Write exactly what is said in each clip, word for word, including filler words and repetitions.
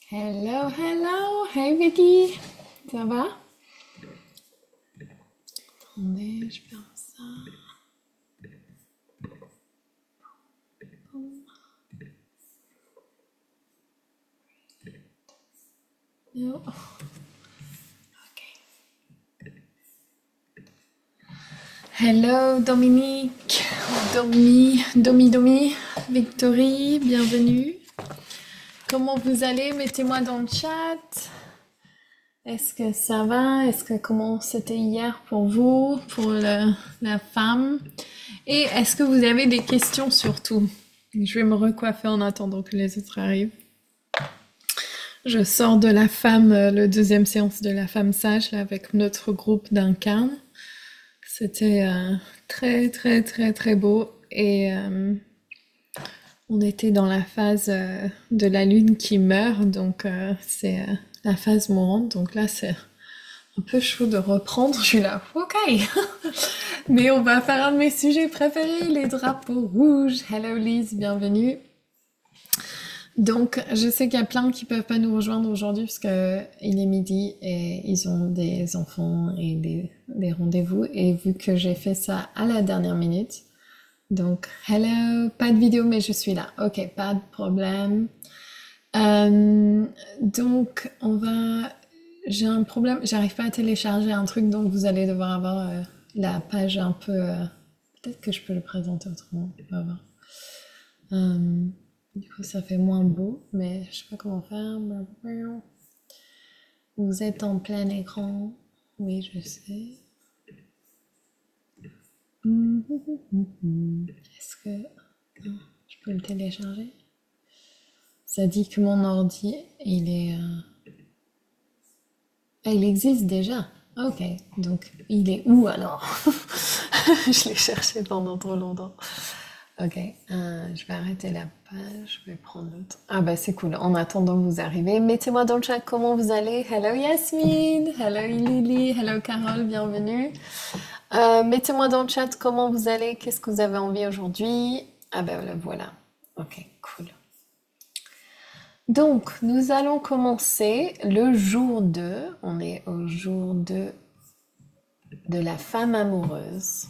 Hello, hello, hey Vicky, ça va? Attendez, je ferme ça. No. Ok. Hello Dominique, Domi, Domi, Domi, Victory, bienvenue. Comment vous allez? Mettez-moi dans le chat. Est-ce que ça va? Est-ce que comment c'était hier pour vous, pour le- la femme? Et est-ce que vous avez des questions surtout? Je vais me recoiffer en attendant que les autres arrivent. Je sors de la femme, euh, le deuxième séance de la femme sage, là, avec notre groupe d'Incarne. C'était euh, très, très, très, très beau. Et euh, on était dans la phase euh, de la lune qui meurt, donc euh, c'est euh, la phase mourante. Donc là, c'est un peu chaud de reprendre. Je suis là, ok. Mais on va faire un de mes sujets préférés, les drapeaux rouges. Hello Lise, bienvenue. Donc, je sais qu'il y a plein qui peuvent pas nous rejoindre aujourd'hui parce que il est midi et ils ont des enfants et des, des rendez-vous. Et vu que j'ai fait ça à la dernière minute, donc hello, pas de vidéo mais je suis là. Ok, pas de problème. Euh, donc, on va. J'ai un problème, j'arrive pas à télécharger un truc, donc vous allez devoir avoir euh, la page un peu. euh, Peut-être que je peux le présenter autrement. On va voir. Euh, du coup, ça fait moins beau, mais je sais pas comment faire. Vous êtes en plein écran. Oui, je sais. Est-ce que non, je peux le télécharger? Ça dit que mon ordi, il est... euh, Ah, il existe déjà. Ok, donc il est où alors? Je l'ai cherché pendant trop longtemps. Ok, euh, je vais arrêter la page, je vais prendre l'autre. Ah bah c'est cool, en attendant que vous arrivez, mettez-moi dans le chat comment vous allez. Hello Yasmine, hello Lily, hello Carole, bienvenue. Euh, mettez-moi dans le chat comment vous allez, qu'est-ce que vous avez envie aujourd'hui. Ah bah voilà, voilà. Ok, cool. Donc, nous allons commencer le jour deux. On est au jour deux de la femme amoureuse.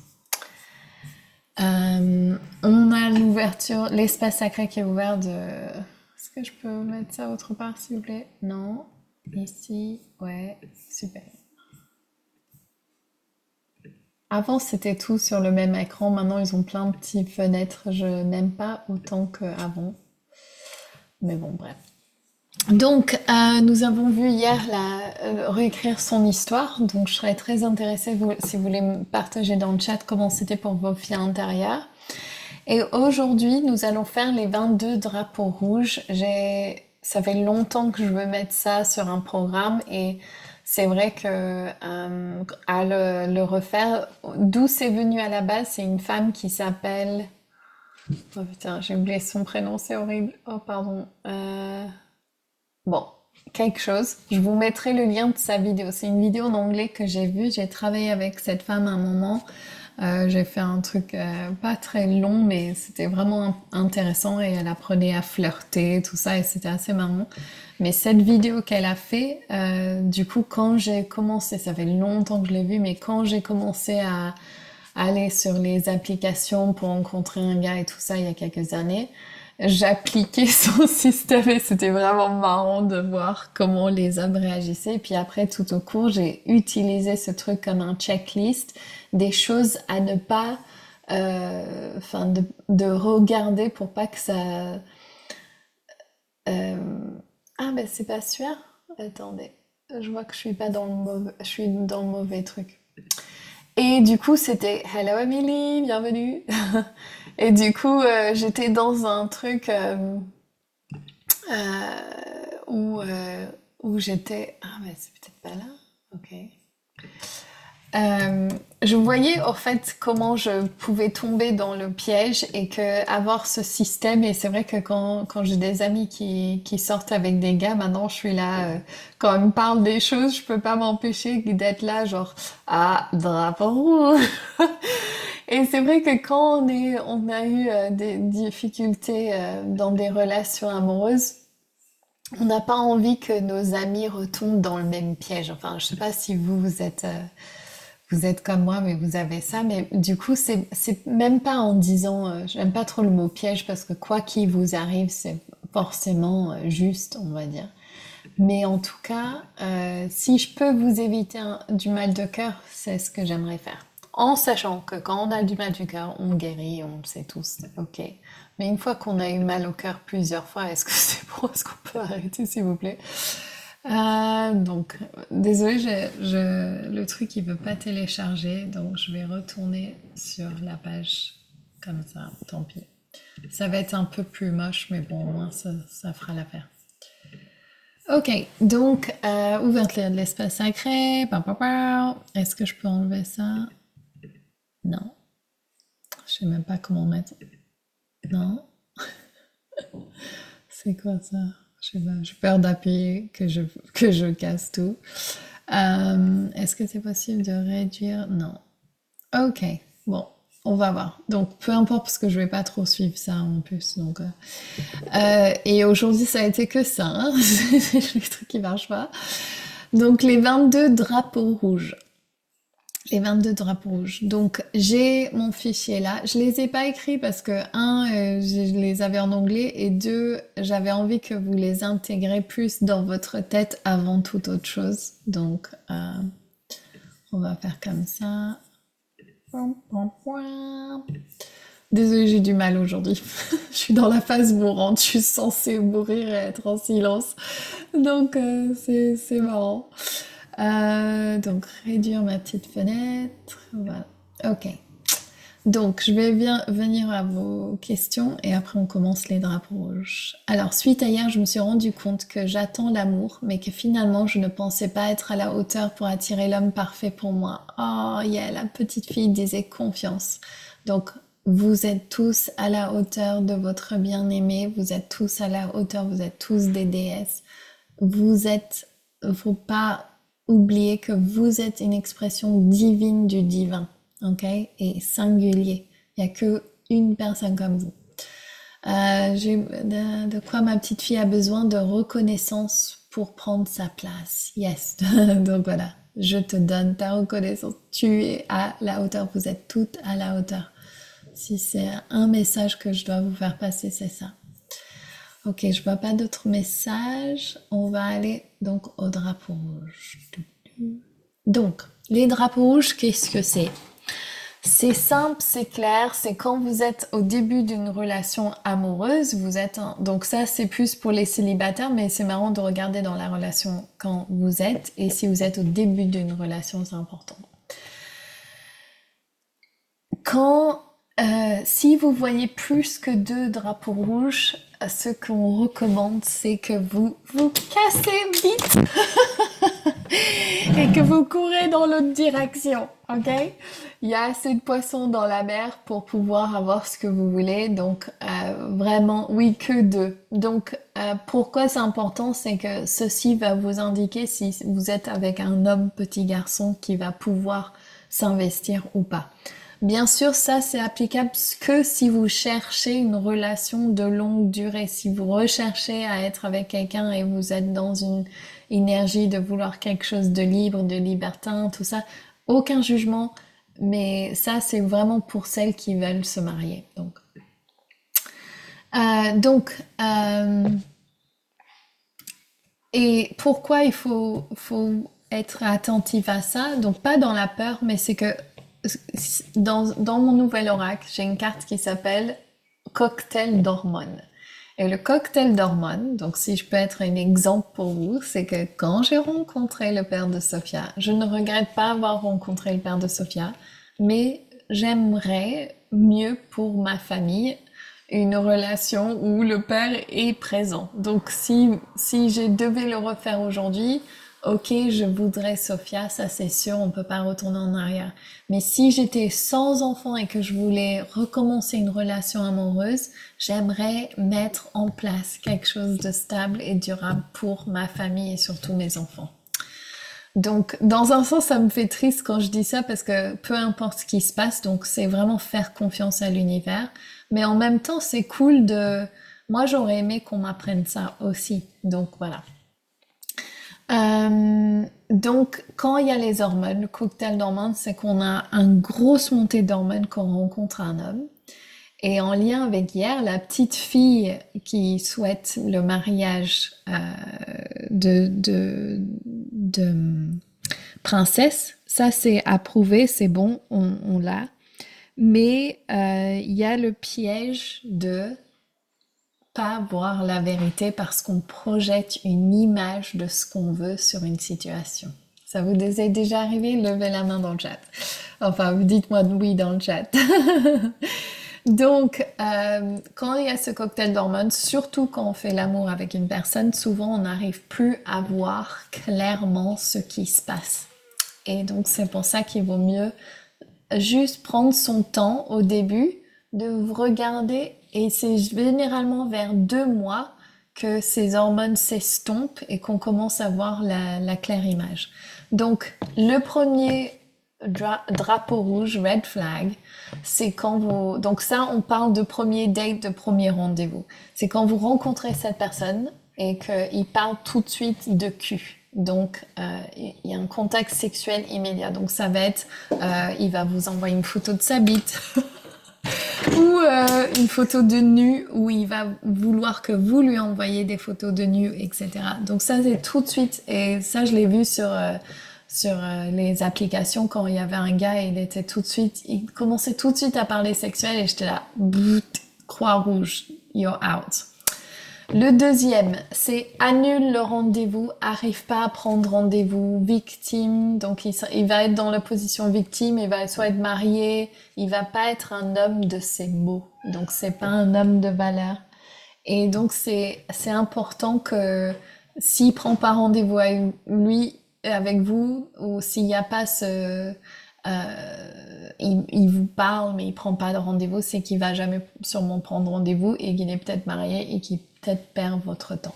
Euh, on a l'ouverture, l'espace sacré qui est ouvert de... Est-ce que je peux mettre ça autre part, s'il vous plaît? Non. Ici, ouais, super. Avant, c'était tout sur le même écran. Maintenant, ils ont plein de petites fenêtres. Je n'aime pas autant qu'avant. Mais bon, bref. Donc, euh, nous avons vu hier la, euh, réécrire son histoire. Donc, je serais très intéressée vous- si vous voulez me partager dans le chat comment c'était pour vos filles intérieures. Et aujourd'hui, nous allons faire les vingt-deux drapeaux rouges. J'ai, ça fait longtemps que je veux mettre ça sur un programme et c'est vrai que euh, à le, le refaire, d'où c'est venu à la base, c'est une femme qui s'appelle... Oh putain, j'ai oublié son prénom, c'est horrible. Oh pardon. Euh, Bon, quelque chose. Je vous mettrai le lien de sa vidéo. C'est une vidéo en anglais que j'ai vue. J'ai travaillé avec cette femme à un moment. Euh, j'ai fait un truc euh, pas très long, mais c'était vraiment intéressant et elle apprenait à flirter, tout ça, et c'était assez marrant. Mais cette vidéo qu'elle a fait, euh, du coup, quand j'ai commencé, ça fait longtemps que je l'ai vue, mais quand j'ai commencé à aller sur les applications pour rencontrer un gars et tout ça il y a quelques années, j'appliquais son système et c'était vraiment marrant de voir comment les hommes réagissaient. Et puis après, tout au cours, j'ai utilisé ce truc comme un checklist, des choses à ne pas, euh, enfin, de, de regarder pour pas que ça... euh, Ah, ben c'est pas sûr. Attendez, je vois que je suis pas dans le mauvais, je suis dans le mauvais truc. Et du coup, c'était Hello Emily, bienvenue. Et du coup, euh, j'étais dans un truc euh, euh, où, euh, où j'étais. Ah, mais c'est peut-être pas là. Ok. Euh, je voyais en fait comment je pouvais tomber dans le piège et que avoir ce système, et c'est vrai que quand, quand j'ai des amis qui, qui sortent avec des gars, maintenant je suis là, euh, quand ils me parlent des choses, je peux pas m'empêcher d'être là, genre, ah, drapeau rouge. Et c'est vrai que quand on est, on a eu euh, des difficultés euh, dans des relations amoureuses, On n'a pas envie que nos amis retombent dans le même piège. Enfin, je sais pas si vous, vous êtes, euh, vous êtes comme moi, mais vous avez ça. Mais du coup, c'est, c'est même pas en disant, euh, j'aime pas trop le mot piège parce que quoi qu'il vous arrive, c'est forcément euh, juste, on va dire. Mais en tout cas, euh, si je peux vous éviter un- du mal de cœur, c'est ce que j'aimerais faire. En sachant que quand on a du mal du cœur, on guérit, on le sait tous, ok. Mais une fois qu'on a eu mal au cœur plusieurs fois, est-ce que c'est bon? Est-ce qu'on peut arrêter, s'il vous plaît? Euh, donc, désolé, je, je- le truc il veut pas télécharger, donc je vais retourner sur la page comme ça, tant pis. Ça va être un peu plus moche, mais bon, au moins ça, ça fera l'affaire. Ok, donc euh, ouverture de l'espace sacré. Pa, pa, pa. Est-ce que je peux enlever ça? Non. Je sais même pas comment mettre. Non. C'est quoi ça? Je sais pas. J'ai peur d'appuyer que je que je casse tout. Euh, est-ce que c'est possible de réduire? Non. Ok. Bon, on va voir. Donc peu importe parce que je vais pas trop suivre ça en plus. Donc euh, euh, et aujourd'hui ça a été que ça. Hein. Les trucs qui marchent pas. Donc les vingt-deux drapeaux rouges. Les vingt-deux drapeaux rouges. Donc j'ai mon fichier là. Je les ai pas écrits parce que un, euh, je les avais en anglais et deux, j'avais envie que vous les intégrez plus dans votre tête avant toute autre chose. Donc euh, on va faire comme ça. Désolée, j'ai du mal aujourd'hui. Je suis dans la phase mourante. Je suis censée mourir et être en silence. Donc euh, c'est c'est marrant. Euh, donc réduire ma petite fenêtre. Voilà. Ok. Donc je vais bien venir à vos questions et après on commence les drapeaux rouges. Alors suite à hier, je me suis rendu compte que j'attends l'amour, mais que finalement je ne pensais pas être à la hauteur pour attirer l'homme parfait pour moi. Oh yeah, la petite fille disait confiance. Donc vous êtes tous à la hauteur de votre bien-aimé, vous êtes tous à la hauteur, vous êtes tous des déesses. Vous êtes, faut pas oublier que vous êtes une expression divine du divin, ok? Et singulier. Il n'y a que une personne comme vous. Euh, j'ai de, de quoi ma petite fille a besoin de reconnaissance pour prendre sa place. Yes. Donc voilà, je te donne ta reconnaissance. Tu es à la hauteur. Vous êtes toutes à la hauteur. Si c'est un message que je dois vous faire passer, c'est ça. Ok, je vois pas d'autres messages. On va aller donc au drapeau rouge. Donc, les drapeaux rouges, qu'est-ce que c'est? C'est simple, c'est clair, c'est quand vous êtes au début d'une relation amoureuse, vous êtes un... Donc ça, c'est plus pour les célibataires, mais c'est marrant de regarder dans la relation quand vous êtes, et si vous êtes au début d'une relation, c'est important. Quand, euh, si vous voyez plus que deux drapeaux rouges, ce qu'on recommande, c'est que vous vous cassez vite et que vous courez dans l'autre direction, ok? Il y a assez de poissons dans la mer pour pouvoir avoir ce que vous voulez, donc euh, vraiment, oui, que deux. Donc, euh, pourquoi c'est important, c'est que ceci va vous indiquer si vous êtes avec un homme petit garçon qui va pouvoir s'investir ou pas. Bien sûr, ça c'est applicable que si vous cherchez une relation de longue durée. Si vous recherchez à être avec quelqu'un et vous êtes dans une énergie de vouloir quelque chose de libre, de libertin, tout ça, aucun jugement. Mais ça c'est vraiment pour celles qui veulent se marier. Donc, euh, donc euh, et pourquoi il faut, faut être attentif à ça? Donc pas dans la peur, mais c'est que dans, dans mon nouvel oracle, j'ai une carte qui s'appelle cocktail d'hormones. Et le cocktail d'hormones, donc si je peux être un exemple pour vous, c'est que quand j'ai rencontré le père de Sophia, je ne regrette pas avoir rencontré le père de Sophia, mais j'aimerais mieux pour ma famille une relation où le père est présent. Donc si, si je devais le refaire aujourd'hui, ok, je voudrais Sophia, ça c'est sûr, on peut pas retourner en arrière. Mais si j'étais sans enfant et que je voulais recommencer une relation amoureuse, j'aimerais mettre en place quelque chose de stable et durable pour ma famille et surtout mes enfants. Donc, dans un sens, ça me fait triste quand je dis ça parce que peu importe ce qui se passe, donc c'est vraiment faire confiance à l'univers. Mais en même temps, c'est cool de, Moi, j'aurais aimé qu'on m'apprenne ça aussi. Donc voilà. Euh, donc, quand il y a les hormones, le cocktail d'hormones, c'est qu'on a une grosse montée d'hormones quand on rencontre un homme. Et en lien avec hier, la petite fille qui souhaite le mariage euh, de, de, de princesse, ça c'est approuvé, c'est bon, on, on l'a. Mais euh, il y a le piège de pas voir la vérité parce qu'on projette une image de ce qu'on veut sur une situation. Ça vous est déjà arrivé? Levez la main dans le chat. Enfin, vous dites-moi oui dans le chat. Donc, euh, quand il y a ce cocktail d'hormones, surtout quand on fait l'amour avec une personne, souvent on n'arrive plus à voir clairement ce qui se passe. Et donc, c'est pour ça qu'il vaut mieux juste prendre son temps au début de vous regarder, et c'est généralement vers deux mois que ces hormones s'estompent et qu'on commence à voir la, la claire image. Donc, le premier dra drapeau rouge, red flag, c'est quand vous... Donc ça, on parle de premier date, de premier rendez-vous. C'est quand vous rencontrez cette personne et qu'il parle tout de suite de cul. Donc, euh, il y a un contact sexuel immédiat. Donc, ça va être, euh, il va vous envoyer une photo de sa bite ou euh, une photo de nu, où il va vouloir que vous lui envoyiez des photos de nu, et cetera. Donc, ça, c'est tout de suite. Et ça, je l'ai vu sur... Euh, sur euh, les applications quand il y avait un gars et il était tout de suite, il commençait tout de suite à parler sexuel et j'étais là, croix rouge, you're out. Le deuxième, c'est annule le rendez-vous, arrive pas à prendre rendez-vous, victime, donc il, il va être dans la position victime, il va soit être marié, il va pas être un homme de ses mots, donc c'est pas un homme de valeur. Et donc c'est c'est important que s'il prend pas rendez-vous avec lui, avec vous, ou s'il n'y a pas ce... Euh, il, il vous parle mais il prend pas de rendez-vous, c'est qu'il va jamais sûrement prendre rendez-vous et qu'il est peut-être marié et qu'il peut-être perd votre temps.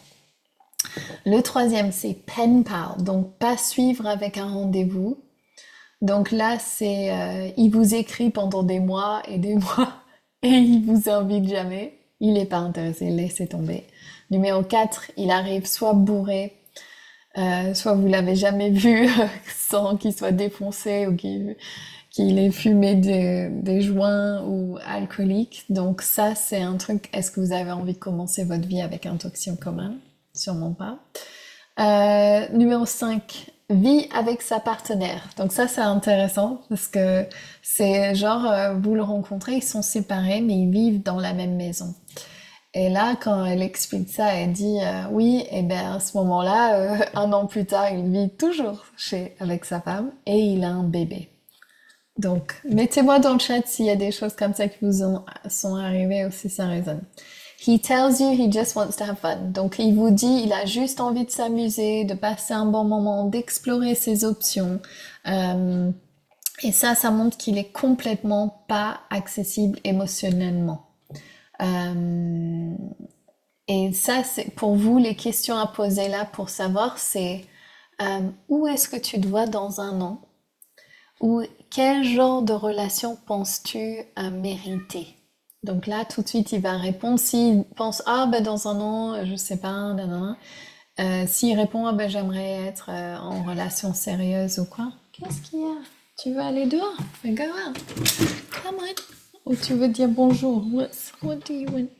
Le troisième, c'est pen pal, donc pas suivre avec un rendez-vous. Donc là, c'est euh, il vous écrit pendant des mois et des mois et il vous invite jamais. Il n'est pas intéressé, laissez tomber. Numéro quatre, il arrive soit bourré, Euh, soit vous l'avez jamais vu sans qu'il soit défoncé ou qu'il qu'il ait fumé des, des joints ou alcoolique. Donc ça, c'est un truc, est-ce que vous avez envie de commencer votre vie avec un toxicomane? Sûrement pas. Euh, numéro cinq, vit avec sa partenaire. Donc ça, c'est intéressant parce que c'est genre, euh, vous le rencontrez, ils sont séparés, mais ils vivent dans la même maison. Et là, quand elle explique ça, elle dit euh, oui, et ben à ce moment-là, euh, un an plus tard, il vit toujours chez avec sa femme et il a un bébé. Donc, mettez-moi dans le chat s'il y a des choses comme ça qui vous ont, sont arrivées ou si ça résonne. He tells you he just wants to have fun. Donc, il vous dit, il a juste envie de s'amuser, de passer un bon moment, d'explorer ses options. Euh, et ça, ça montre qu'il est complètement pas accessible émotionnellement. Euh, et ça, c'est pour vous, les questions à poser là pour savoir, c'est euh, où est-ce que tu te vois dans un an? Ou quel genre de relation penses-tu euh, mériter? Donc là, tout de suite, il va répondre. S'il pense, ah ben dans un an, je sais pas, nanana. Euh, s'il répond, ah ben j'aimerais être euh, en relation sérieuse ou quoi. Qu'est-ce qu'il y a? Tu veux aller dehors? Ben go out. Come on. Ou tu veux dire bonjour? What's, what do you want?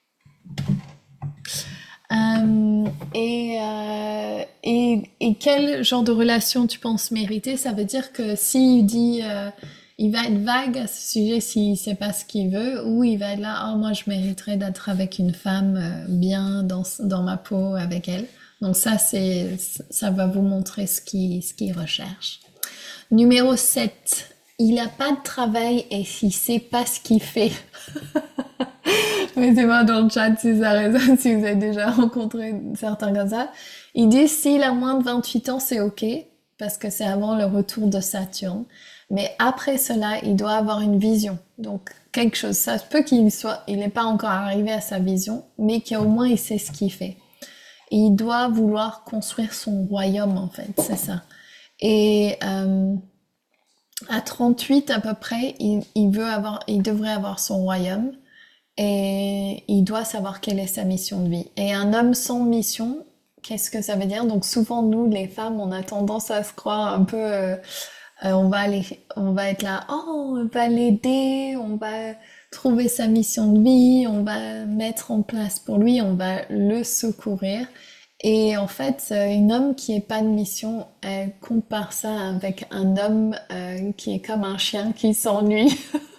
Euh, et, euh, et, et quel genre de relation tu penses mériter? Ça veut dire que s'il dit, euh, il va être vague à ce sujet s'il sait pas ce qu'il veut, ou il va être là, oh moi je mériterais d'être avec une femme euh, bien dans, dans ma peau avec elle. Donc ça, c'est, ça va vous montrer ce qu'il, ce qu'il recherche. Numéro sept, il n'a pas de travail et il sait pas ce qu'il fait. Mettez-moi dans le chat si ça résonne, si vous avez déjà rencontré certains comme ça. Il dit s'il a moins de vingt-huit ans, c'est ok, parce que c'est avant le retour de Saturne. Mais après cela, il doit avoir une vision. Donc, quelque chose. Ça se peut qu'il soit, il n'est pas encore arrivé à sa vision, mais qu'au moins il sait ce qu'il fait. Et il doit vouloir construire son royaume, en fait, c'est ça. Et euh, à trente-huit à peu près, il, il veut avoir, il devrait avoir son royaume. et il doit savoir quelle est sa mission de vie. Et un homme sans mission, qu'est-ce que ça veut dire? Donc souvent nous les femmes, on a tendance à se croire un peu, euh, euh, on va aller, on va être là, oh, on va l'aider, on va trouver sa mission de vie, on va mettre en place pour lui, on va le secourir. Et en fait, euh, une homme qui est pas de mission, elle compare ça avec un homme euh, qui est comme un chien qui s'ennuie.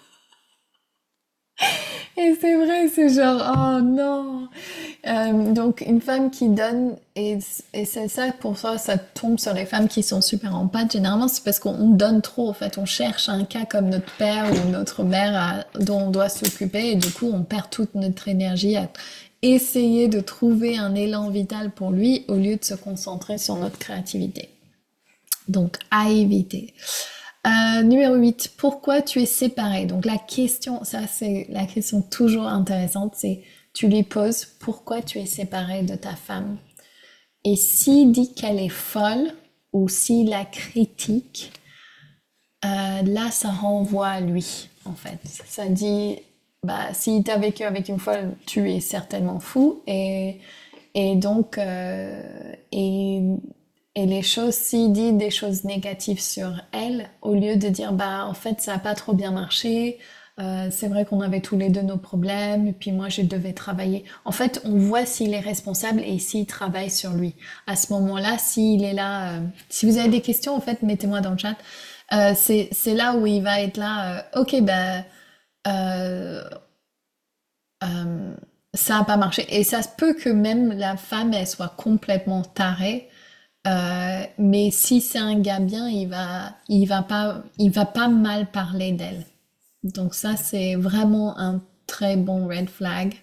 Et c'est vrai, c'est genre, oh non. Euh, donc une femme qui donne, et, et c'est ça, pour ça, ça tombe sur les femmes qui sont super en pâte. Généralement, c'est parce qu'on donne trop, en fait. On cherche un cas comme notre père ou notre mère à- dont on doit s'occuper, et du coup, on perd toute notre énergie à essayer de trouver un élan vital pour lui au lieu de se concentrer sur notre créativité. Donc, à éviter. Euh, numéro huit, pourquoi tu es séparé? Donc la question, ça c'est la question toujours intéressante, c'est tu lui poses pourquoi tu es séparé de ta femme. Et s'il dit qu'elle est folle ou s'il la critique, euh, là ça renvoie à lui en fait. Ça dit, bah si t'as vécu avec une folle, tu es certainement fou et et donc euh, et et les choses, s'il dit des choses négatives sur elle, au lieu de dire bah en fait ça a pas trop bien marché, euh, c'est vrai qu'on avait tous les deux nos problèmes, et puis moi je devais travailler. En fait, on voit s'il est responsable et s'il travaille sur lui. À ce moment-là, s'il est là, euh, si vous avez des questions, en fait, mettez-moi dans le chat. Euh, c'est c'est là où il va être là. Euh, ok, ben euh, euh, ça a pas marché. Et ça se peut que même la femme elle soit complètement tarée. Euh, mais si c'est un gars bien, il va, il va pas, il va pas mal parler d'elle. Donc ça, c'est vraiment un très bon red flag.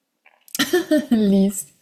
Lise,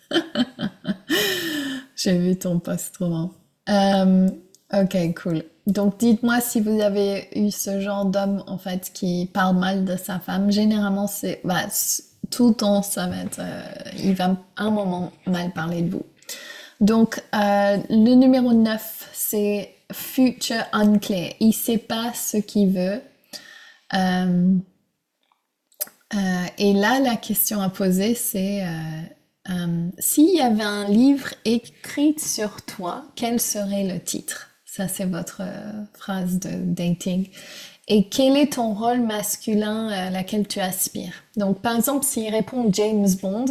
j'ai vu ton post trop marrant. Euh, ok, cool. Donc dites-moi si vous avez eu ce genre d'homme en fait qui parle mal de sa femme. Généralement, c'est bah, c- tout le temps, ça va être, euh, il va un moment mal parler de vous. Donc, euh, le numéro neuf, c'est future unclear. Il sait pas ce qu'il veut. Euh, euh, et là, la question à poser, c'est euh, euh, s'il y avait un livre écrit sur toi, quel serait le titre? Ça, c'est votre euh, phrase de dating. Et quel est ton rôle masculin à laquelle tu aspires? Donc, par exemple, s'il répond James Bond,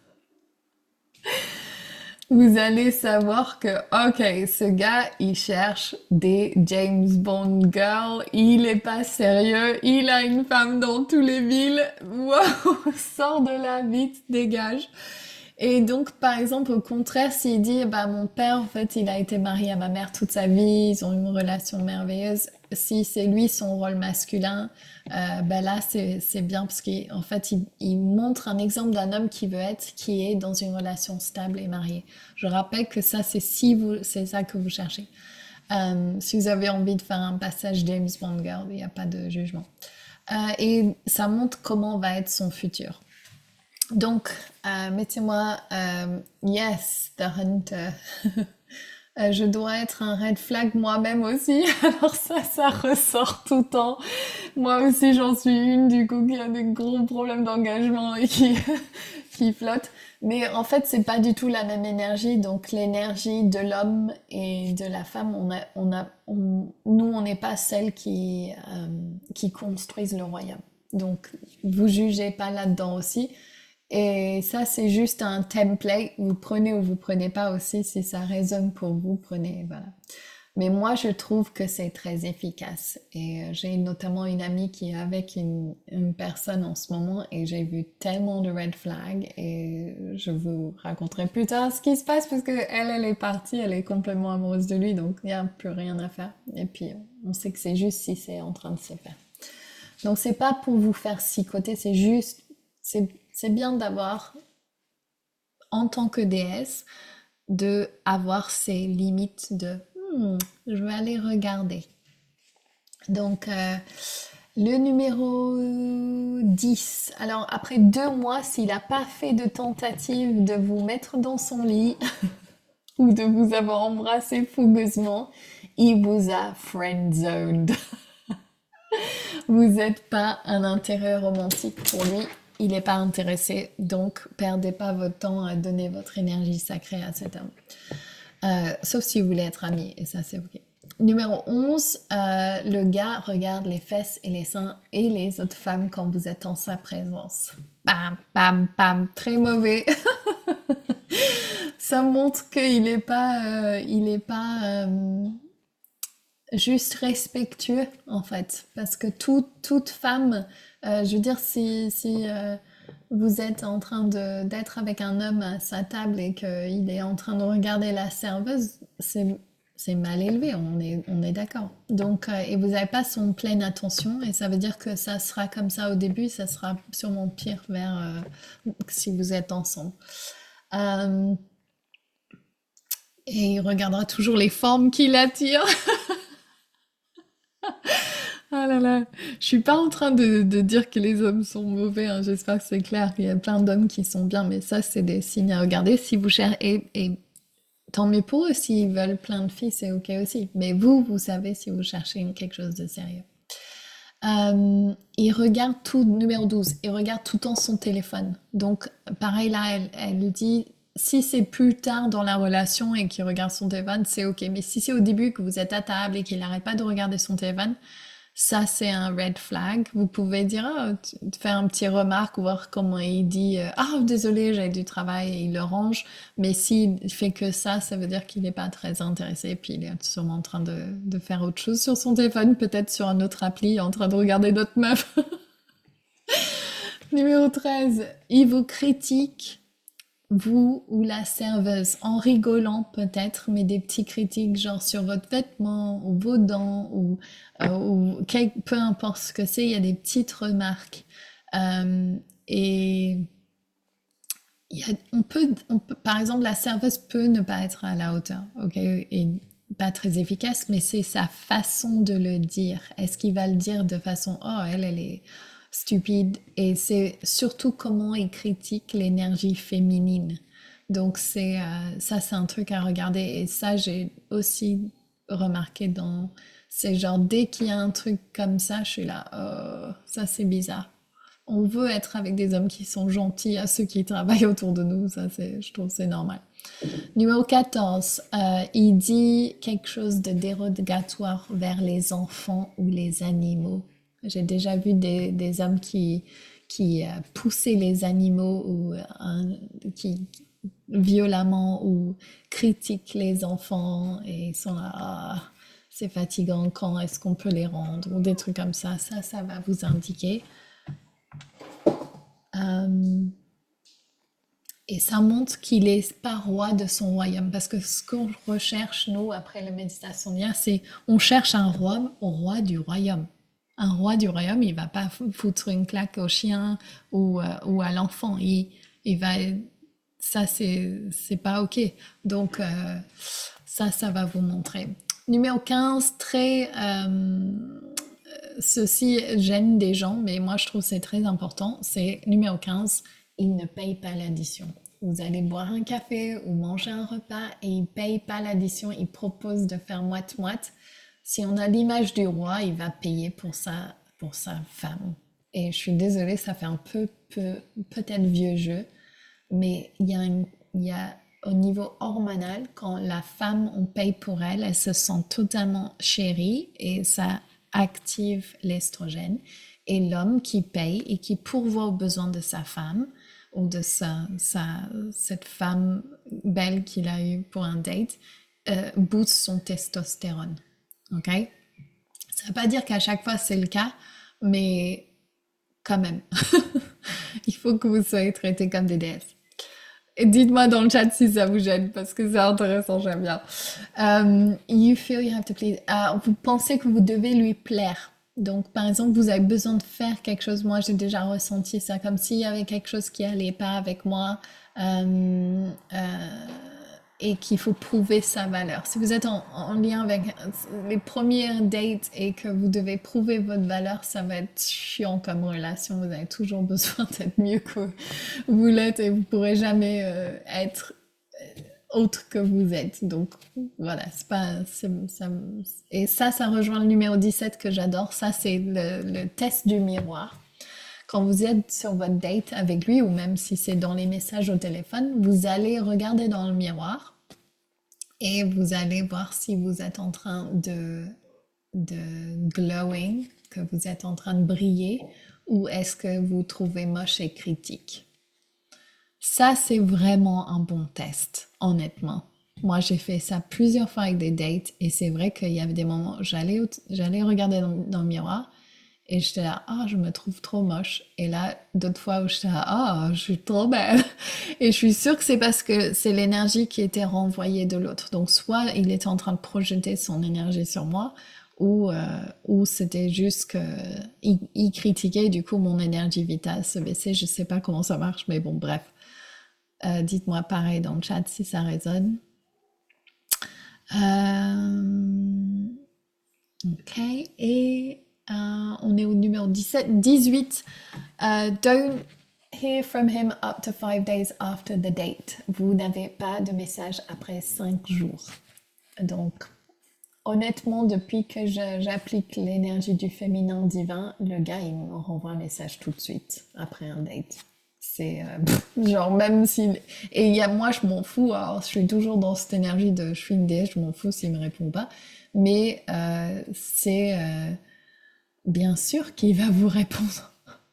vous allez savoir que, ok, ce gars, il cherche des James Bond girls, il est pas sérieux, il a une femme dans tous les villes, wow, sors de là vite, dégage. Et donc, par exemple, au contraire, s'il dit, bah, mon père, en fait, il a été marié à ma mère toute sa vie, ils ont une relation merveilleuse. Si c'est lui son rôle masculin, euh, bah là, c'est, c'est bien parce qu'en fait, il, il montre un exemple d'un homme qui veut être, qui est dans une relation stable et marié. Je rappelle que ça, c'est si vous, c'est ça que vous cherchez. Euh, si vous avez envie de faire un passage James Bond Girl, il n'y a pas de jugement. Euh, et ça montre comment va être son futur. Donc, euh, mettez-moi euh, Yes, the Hunter. Euh, je dois être un red flag moi-même aussi. Alors ça, ça ressort tout le temps. Moi aussi, j'en suis une du coup qui a des gros problèmes d'engagement et qui qui flotte. Mais en fait, c'est pas du tout la même énergie. Donc l'énergie de l'homme et de la femme, on a, on a, on- nous, on n'est pas celles qui euh, qui construisent le royaume. Donc vous jugez pas là-dedans aussi. Et ça, c'est juste un template. Vous prenez ou vous prenez pas aussi. Si ça résonne pour vous, prenez, voilà. Mais moi, je trouve que c'est très efficace. Et euh, j'ai notamment une amie qui est avec une, une personne en ce moment et j'ai vu tellement de red flags et je vous raconterai plus tard ce qui se passe parce que elle, elle est partie, elle est complètement amoureuse de lui, donc il n'y a plus rien à faire. Et puis, on sait que c'est juste si c'est en train de se faire. Donc, c'est pas pour vous faire psychoter, c'est juste, c'est, c'est bien d'avoir, en tant que déesse, de avoir ces limites de hmm, je vais aller regarder. Donc, euh, le numéro dix. Alors, après deux mois, s'il n'a pas fait de tentative de vous mettre dans son lit ou de vous avoir embrassé fougueusement, il vous a friendzoned. Vous n'êtes pas un intérêt romantique pour lui. il n'est pas intéressé, donc perdez pas votre temps à donner votre énergie sacrée à cet homme. Euh, sauf si vous voulez être amis, et ça c'est ok. Numéro onze, euh, le gars regarde les fesses et les seins et les autres femmes quand vous êtes en sa présence. Bam, bam, bam, très mauvais. Ça montre qu'il n'est pas, euh, il est pas euh, juste respectueux en fait, parce que tout, toute femme, euh, je veux dire, si, si euh, vous êtes en train de d'être avec un homme à sa table et qu'il est en train de regarder la serveuse, c'est c'est mal élevé, on est, on est d'accord. Donc, euh, et vous n'avez pas son pleine attention, et ça veut dire que ça sera comme ça au début, ça sera sûrement pire vers euh, si vous êtes ensemble. Euh, et il regardera toujours les formes qui l'attirent. Ah là là, je suis pas en train de, de dire que les hommes sont mauvais, hein, j'espère que c'est clair. Il y a plein d'hommes qui sont bien, mais ça, c'est des signes à regarder. Si vous cherchez, et, et tant mieux pour eux, s'ils veulent plein de filles, c'est ok aussi. Mais vous, vous savez si vous cherchez quelque chose de sérieux. Euh, il regarde tout, numéro douze, il regarde tout le temps son téléphone. Donc, pareil là, elle, elle dit, si c'est plus tard dans la relation et qu'il regarde son téléphone, c'est ok. Mais si c'est au début que vous êtes à table et qu'il n'arrête pas de regarder son téléphone, ça, c'est un red flag. Vous pouvez dire, ah, tu- faire un petit remarque, voir comment il dit, euh, ah, désolé, j'ai du travail, et il le range. Mais s'il fait que ça, ça veut dire qu'il n'est pas très intéressé, puis il est sûrement en train de, de faire autre chose sur son téléphone, peut-être sur un autre appli, en train de regarder d'autres meufs. Numéro treize, il vous critique, vous ou la serveuse, en rigolant peut-être, mais des petits critiques genre sur votre vêtement ou vos dents ou, euh, ou quel- peu importe ce que c'est, il y a des petites remarques. Euh, et il y a- on peut, on peut, par exemple, la serveuse peut ne pas être à la hauteur, ok, et pas très efficace, mais c'est sa façon de le dire. Est-ce qu'il va le dire de façon, oh, elle, elle est stupide, et c'est surtout comment il critique l'énergie féminine. Donc c'est euh, ça, c'est un truc à regarder, et ça j'ai aussi remarqué dans c'est genre dès qu'il y a un truc comme ça, je suis là, oh, ça c'est bizarre. On veut être avec des hommes qui sont gentils à ceux qui travaillent autour de nous, ça c'est, je trouve que c'est normal. Numéro quatorze, euh, il dit quelque chose de dérogatoire vers les enfants ou les animaux. J'ai déjà vu des, des hommes qui, qui euh, poussaient les animaux ou euh, qui violemment ou critiquent les enfants et ils sont là, ah, c'est fatigant, quand est-ce qu'on peut les rendre ou des trucs comme ça. Ça, ça va vous indiquer. Euh, Et ça montre qu'il est pas roi de son royaume. Parce que ce qu'on recherche, nous, après la méditation d'hier, c'est on cherche un roi au roi du royaume. Un roi du royaume, il va pas foutre une claque au chien ou, euh, ou à l'enfant. Il, il va... Ça, c'est, c'est pas ok. Donc, euh, ça, ça va vous montrer. Numéro quinze, très... euh, ceci gêne des gens, mais moi, je trouve que c'est très important. C'est numéro quinze, il ne paye pas l'addition. Vous allez boire un café ou manger un repas et il paye pas l'addition, il propose de faire moite-moite. Si on a l'image du roi, il va payer pour sa, pour sa femme. Et je suis désolée, ça fait un peu, peu peut-être vieux jeu, mais il y a, une, il y a au niveau hormonal, quand la femme, on paye pour elle, elle se sent totalement chérie et ça active l'estrogène. Et l'homme qui paye et qui pourvoit aux besoins de sa femme, ou de sa, sa, cette femme belle qu'il a eue pour un date, euh, booste son testostérone. Ok? Ça ne veut pas dire qu'à chaque fois c'est le cas, mais quand même, il faut que vous soyez traités comme des déesses. Et dites-moi dans le chat si ça vous gêne, parce que c'est intéressant, j'aime bien. Um, you feel you have to please. Uh, vous pensez que vous devez lui plaire. Donc, par exemple, vous avez besoin de faire quelque chose. Moi, j'ai déjà ressenti ça, comme s'il y avait quelque chose qui allait pas avec moi, euh, euh, et qu'il faut prouver sa valeur. Si vous êtes en, en lien avec les premières dates et que vous devez prouver votre valeur, ça va être chiant comme relation. Vous avez toujours besoin d'être mieux que vous l'êtes et vous pourrez jamais euh, être autre que vous êtes. Donc voilà, c'est pas c'est- ça, et ça ça rejoint le numéro dix-sept que j'adore. Ça c'est le, le test du miroir. quand vous êtes sur votre date avec lui, ou même si c'est dans les messages au téléphone, vous allez regarder dans le miroir et vous allez voir si vous êtes en train de, de glowing, que vous êtes en train de briller, ou est-ce que vous trouvez moche et critique. Ça, c'est vraiment un bon test, honnêtement. Moi, j'ai fait ça plusieurs fois avec des dates et c'est vrai qu'il y avait des moments où j'allais, j'allais regarder dans, dans le miroir et j'étais là, ah, je me trouve trop moche. Et là, d'autres fois où j'étais là, ah, je suis trop belle. Et je suis sûre que c'est parce que c'est l'énergie qui était renvoyée de l'autre. Donc, soit il était en train de projeter son énergie sur moi, ou, euh, ou c'était juste qu'il il critiquait, du coup, mon énergie vitale se baissait. Je sais pas comment ça marche, mais bon, bref. Euh, dites-moi pareil dans le chat si ça résonne. Euh, ok, et euh, on est au numéro dix-sept, dix-huit. Uh, don't hear from him up to five days after the date. Vous n'avez pas de message après cinq jours. Donc, honnêtement, depuis que je- j'applique l'énergie du féminin divin, le gars, il me renvoie un message tout de suite après un date. C'est euh, pff, genre même si et il y a moi je m'en fous, alors je suis toujours dans cette énergie de je suis une déesse, je m'en fous s'il me répond pas, mais euh, c'est euh, bien sûr qu'il va vous répondre.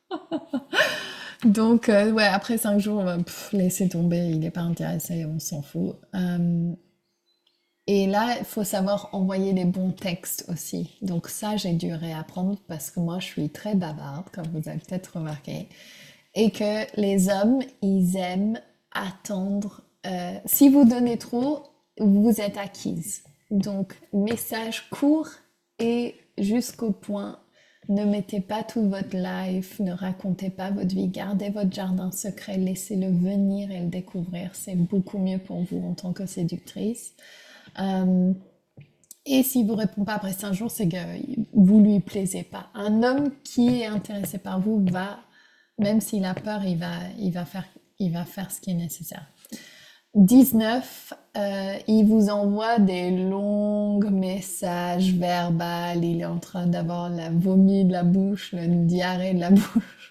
Donc euh, ouais, après cinq jours, euh, pff, laissez tomber, il n'est pas intéressé, on s'en fout. Euh, et là, il faut savoir envoyer les bons textes aussi. Donc ça, j'ai dû réapprendre parce que moi, je suis très bavarde, comme vous avez peut-être remarqué. Et que les hommes, ils aiment attendre. Euh, si vous donnez trop, vous êtes acquise. Donc, message court et jusqu'au point. Ne mettez pas tout votre life, ne racontez pas votre vie, gardez votre jardin secret, laissez-le venir et le découvrir. C'est beaucoup mieux pour vous en tant que séductrice. Euh, et s'il vous répond pas après cinq jours, c'est que vous lui plaisez pas. Un homme qui est intéressé par vous va, même s'il a peur, il va, il va faire, il va faire ce qui est nécessaire. dix-neuf, euh, il vous envoie des longs messages verbaux. Il est en train d'avoir la vomi de la bouche, le diarrhée de la bouche.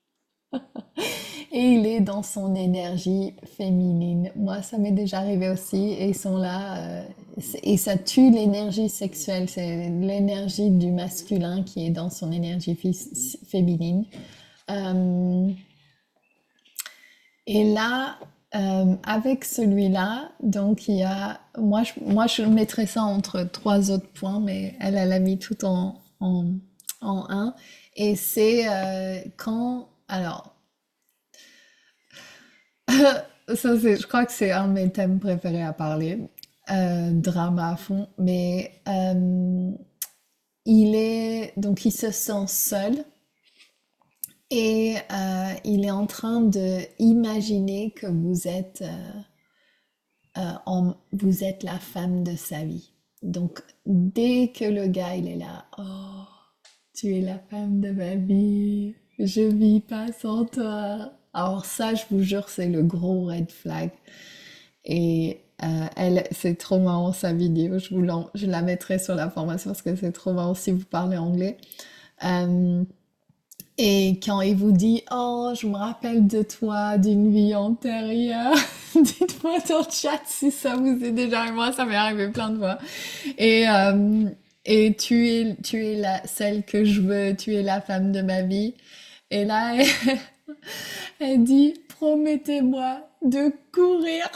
Et il est dans son énergie féminine. Moi, ça m'est déjà arrivé aussi. Et ils sont là. euh, c'est- et ça tue l'énergie sexuelle. C'est l'énergie du masculin qui est dans son énergie fis- féminine. Euh, et là, euh, avec celui-là, donc il y a, moi je, moi je mettrais ça entre trois autres points, mais elle, elle a mis tout en, en, en un. Et c'est euh, quand, alors, ça c'est, je crois que c'est un de mes thèmes préférés à parler, euh, drama à fond, mais euh, il est, donc il se sent seul. Et euh, il est en train de imaginer que vous êtes, euh, euh, en- vous êtes la femme de sa vie. Donc, dès que le gars, il est là, oh, tu es la femme de ma vie, je vis pas sans toi. Alors ça, je vous jure, c'est le gros red flag. Et euh, elle, c'est trop marrant sa vidéo. Je vous l'en- je la mettrai sur la formation parce que c'est trop marrant si vous parlez anglais. Euh, et quand il vous dit, oh, je me rappelle de toi, d'une vie antérieure, dites-moi dans le chat si ça vous est déjà arrivé. Moi, ça m'est arrivé plein de fois. Et, euh, et tu es, tu es la, celle que je veux, tu es la femme de ma vie. Et là, elle, elle dit, promettez-moi de courir.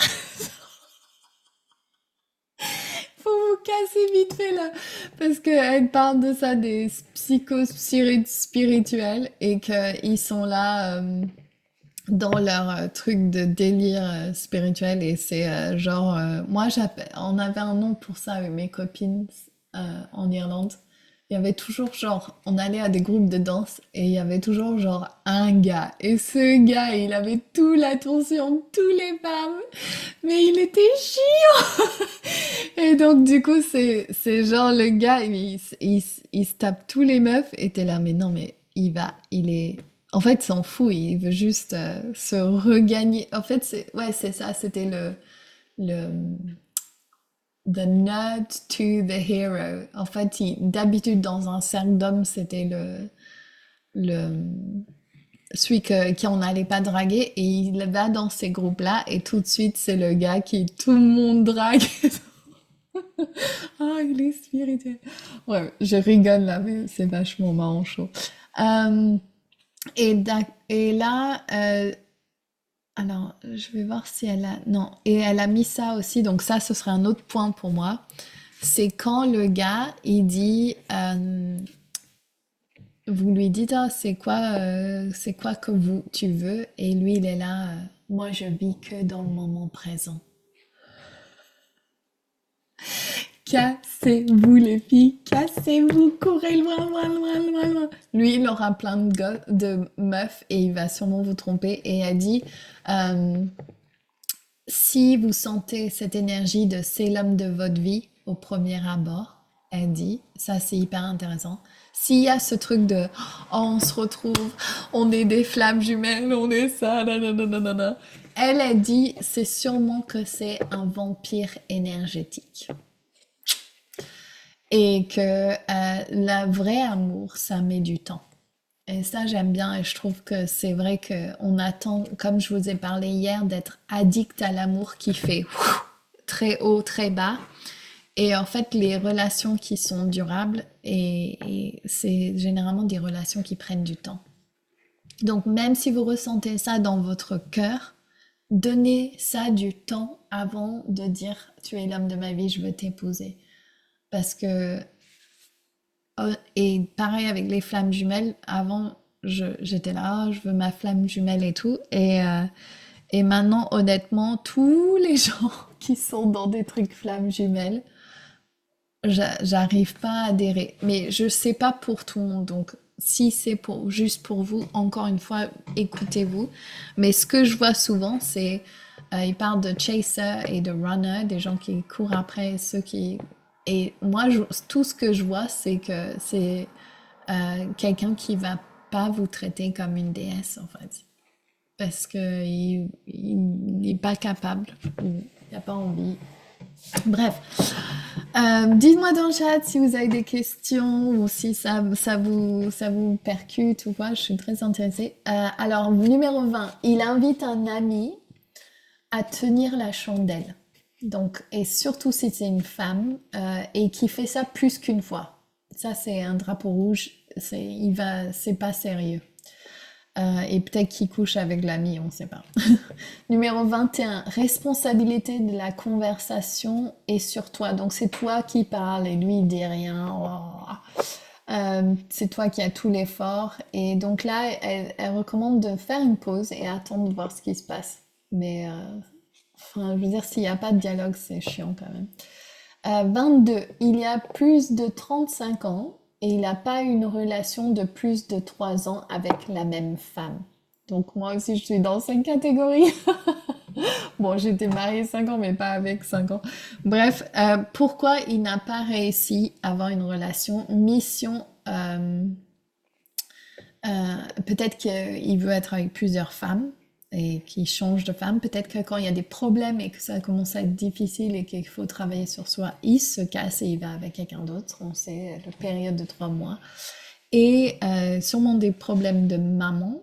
Faut vous casser vite fait là. Parce qu'elle parle de ça, des psychos spiri- spirituels, et qu'ils sont là. euh, dans leur euh, truc de délire euh, spirituel et c'est euh, genre euh, moi j'appelle on avait un nom pour ça avec mes copines euh, en Irlande. Il y avait toujours genre on allait à des groupes de danse et il y avait toujours genre un gars et ce gars il avait toute l'attention de tous les femmes mais il était chiant. Et donc du coup c'est c'est genre le gars il, il, il, il se tape tous les meufs et t'es là mais non mais il va il est en fait, il s'en fout, il veut juste euh, se regagner. En fait, c'est ouais, c'est ça, c'était le le the nod to the hero. En fait, il- d'habitude dans un cercle d'hommes, c'était le le celui que, qu'on n'allait pas draguer, et il va dans ces groupes-là, et tout de suite, c'est le gars qui tout le monde drague. Ah, il est spirituel. Ouais, je rigole là, mais c'est vachement marrant, chaud. Euh, et, d'ac- et là, euh, alors, je vais voir si elle a... Non, et elle a mis ça aussi, donc ça, ce serait un autre point pour moi. C'est quand le gars, il dit, euh, vous lui dites, ah, c'est quoi, euh, c'est quoi que vous, tu veux? Et lui, il est là, euh, moi, je vis que dans le moment présent. Cassez-vous les filles, cassez-vous, courez loin, loin, loin, loin, loin. Lui, il aura plein de, go- de meufs et il va sûrement vous tromper. Et elle dit, euh, si vous sentez cette énergie de c'est l'homme de votre vie au premier abord, elle dit, ça c'est hyper intéressant. S'il y a ce truc de oh, on se retrouve, on est des flammes jumelles, on est ça, nanana, elle a dit c'est sûrement que c'est un vampire énergétique. Et que euh, la vraie amour, ça met du temps. Et ça, j'aime bien et je trouve que c'est vrai qu'on attend, comme je vous ai parlé hier, d'être addict à l'amour qui fait ouf, très haut, très bas. Et en fait, les relations qui sont durables, et, et c'est généralement des relations qui prennent du temps. Donc même si vous ressentez ça dans votre cœur, donnez ça du temps avant de dire tu es l'homme de ma vie, je veux t'épouser. Parce que oh, et pareil avec les flammes jumelles, avant je, j'étais là, oh, je veux ma flamme jumelle et tout. Et, euh, et maintenant, honnêtement, tous les gens qui sont dans des trucs flammes jumelles, j'a- j'arrive pas à adhérer. Mais je sais pas pour tout le monde. Donc, si c'est pour, juste pour vous, encore une fois, écoutez-vous. Mais ce que je vois souvent, c'est, euh, ils parlent de chaser et de runner, des gens qui courent après ceux qui... Et moi, je- tout ce que je vois, c'est que c'est euh, quelqu'un qui va pas vous traiter comme une déesse, en fait. Parce que il, il n'est pas capable, il n'a pas envie. Bref, euh, dites-moi dans le chat si vous avez des questions ou si ça, ça, vous, ça vous percute ou quoi, je suis très intéressée. Euh, alors, numéro vingt, il invite un ami à tenir la chandelle. Donc, et surtout si c'est une femme euh, et qui fait ça plus qu'une fois. Ça, c'est un drapeau rouge, c'est, il va, c'est pas sérieux. Euh, et peut-être qu'il couche avec l'ami, on ne sait pas. Numéro vingt et un, responsabilité de la conversation est sur toi. Donc c'est toi qui parles et lui il dit rien. Oh. Euh, c'est toi qui as tout l'effort. Et donc là, elle, elle recommande de faire une pause et attendre de voir ce qui se passe. Mais euh, enfin, je veux dire, s'il n'y a pas de dialogue, c'est chiant quand même. Euh, vingt-deux, il y a plus de trente-cinq ans et il n'a pas une relation de plus de trois ans avec la même femme. Donc moi aussi, je suis dans cette catégorie. Bon, j'étais mariée cinq ans, mais pas avec cinq ans. Bref, euh, pourquoi il n'a pas réussi à avoir une relation? Mission, euh, euh, peut-être qu'il veut être avec plusieurs femmes et qu'il change de femme. Peut-être que quand il y a des problèmes et que ça commence à être difficile et qu'il faut travailler sur soi, il se casse et il va avec quelqu'un d'autre. On sait, la période de trois mois. Et euh, sûrement des problèmes de maman.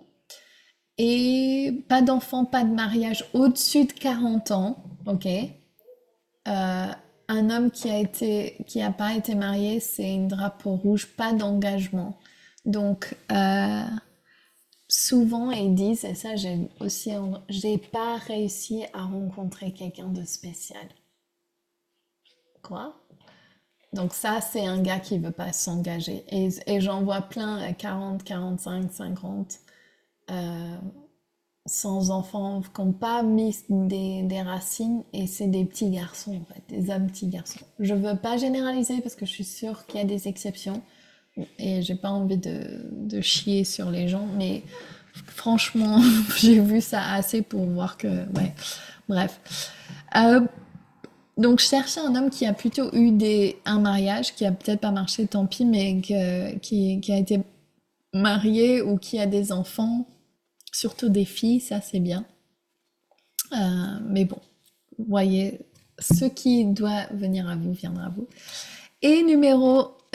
Et pas d'enfant, pas de mariage au-dessus de quarante ans, ok. Euh, un homme qui a été, qui a pas été marié, c'est une drapeau rouge, pas d'engagement. Donc, euh, souvent ils disent, et ça j'ai aussi, j'ai pas réussi à rencontrer quelqu'un de spécial. Quoi? Donc ça, c'est un gars qui veut pas s'engager. Et, et j'en vois plein à quarante, quarante-cinq, cinquante. Euh, Sans enfants, qui n'ont pas mis des, des racines, et c'est des petits garçons en fait, des hommes petits garçons. Je veux pas généraliser parce que je suis sûre qu'il y a des exceptions et j'ai pas envie de, de chier sur les gens, mais franchement, j'ai vu ça assez pour voir que, ouais, bref. Euh, donc je cherchais un homme qui a plutôt eu des, un mariage, qui a peut-être pas marché, tant pis, mais que, qui, qui a été marié ou qui a des enfants, surtout des filles, ça c'est bien. Euh, mais bon, voyez, ce qui doit venir à vous viendra à vous. Et numéro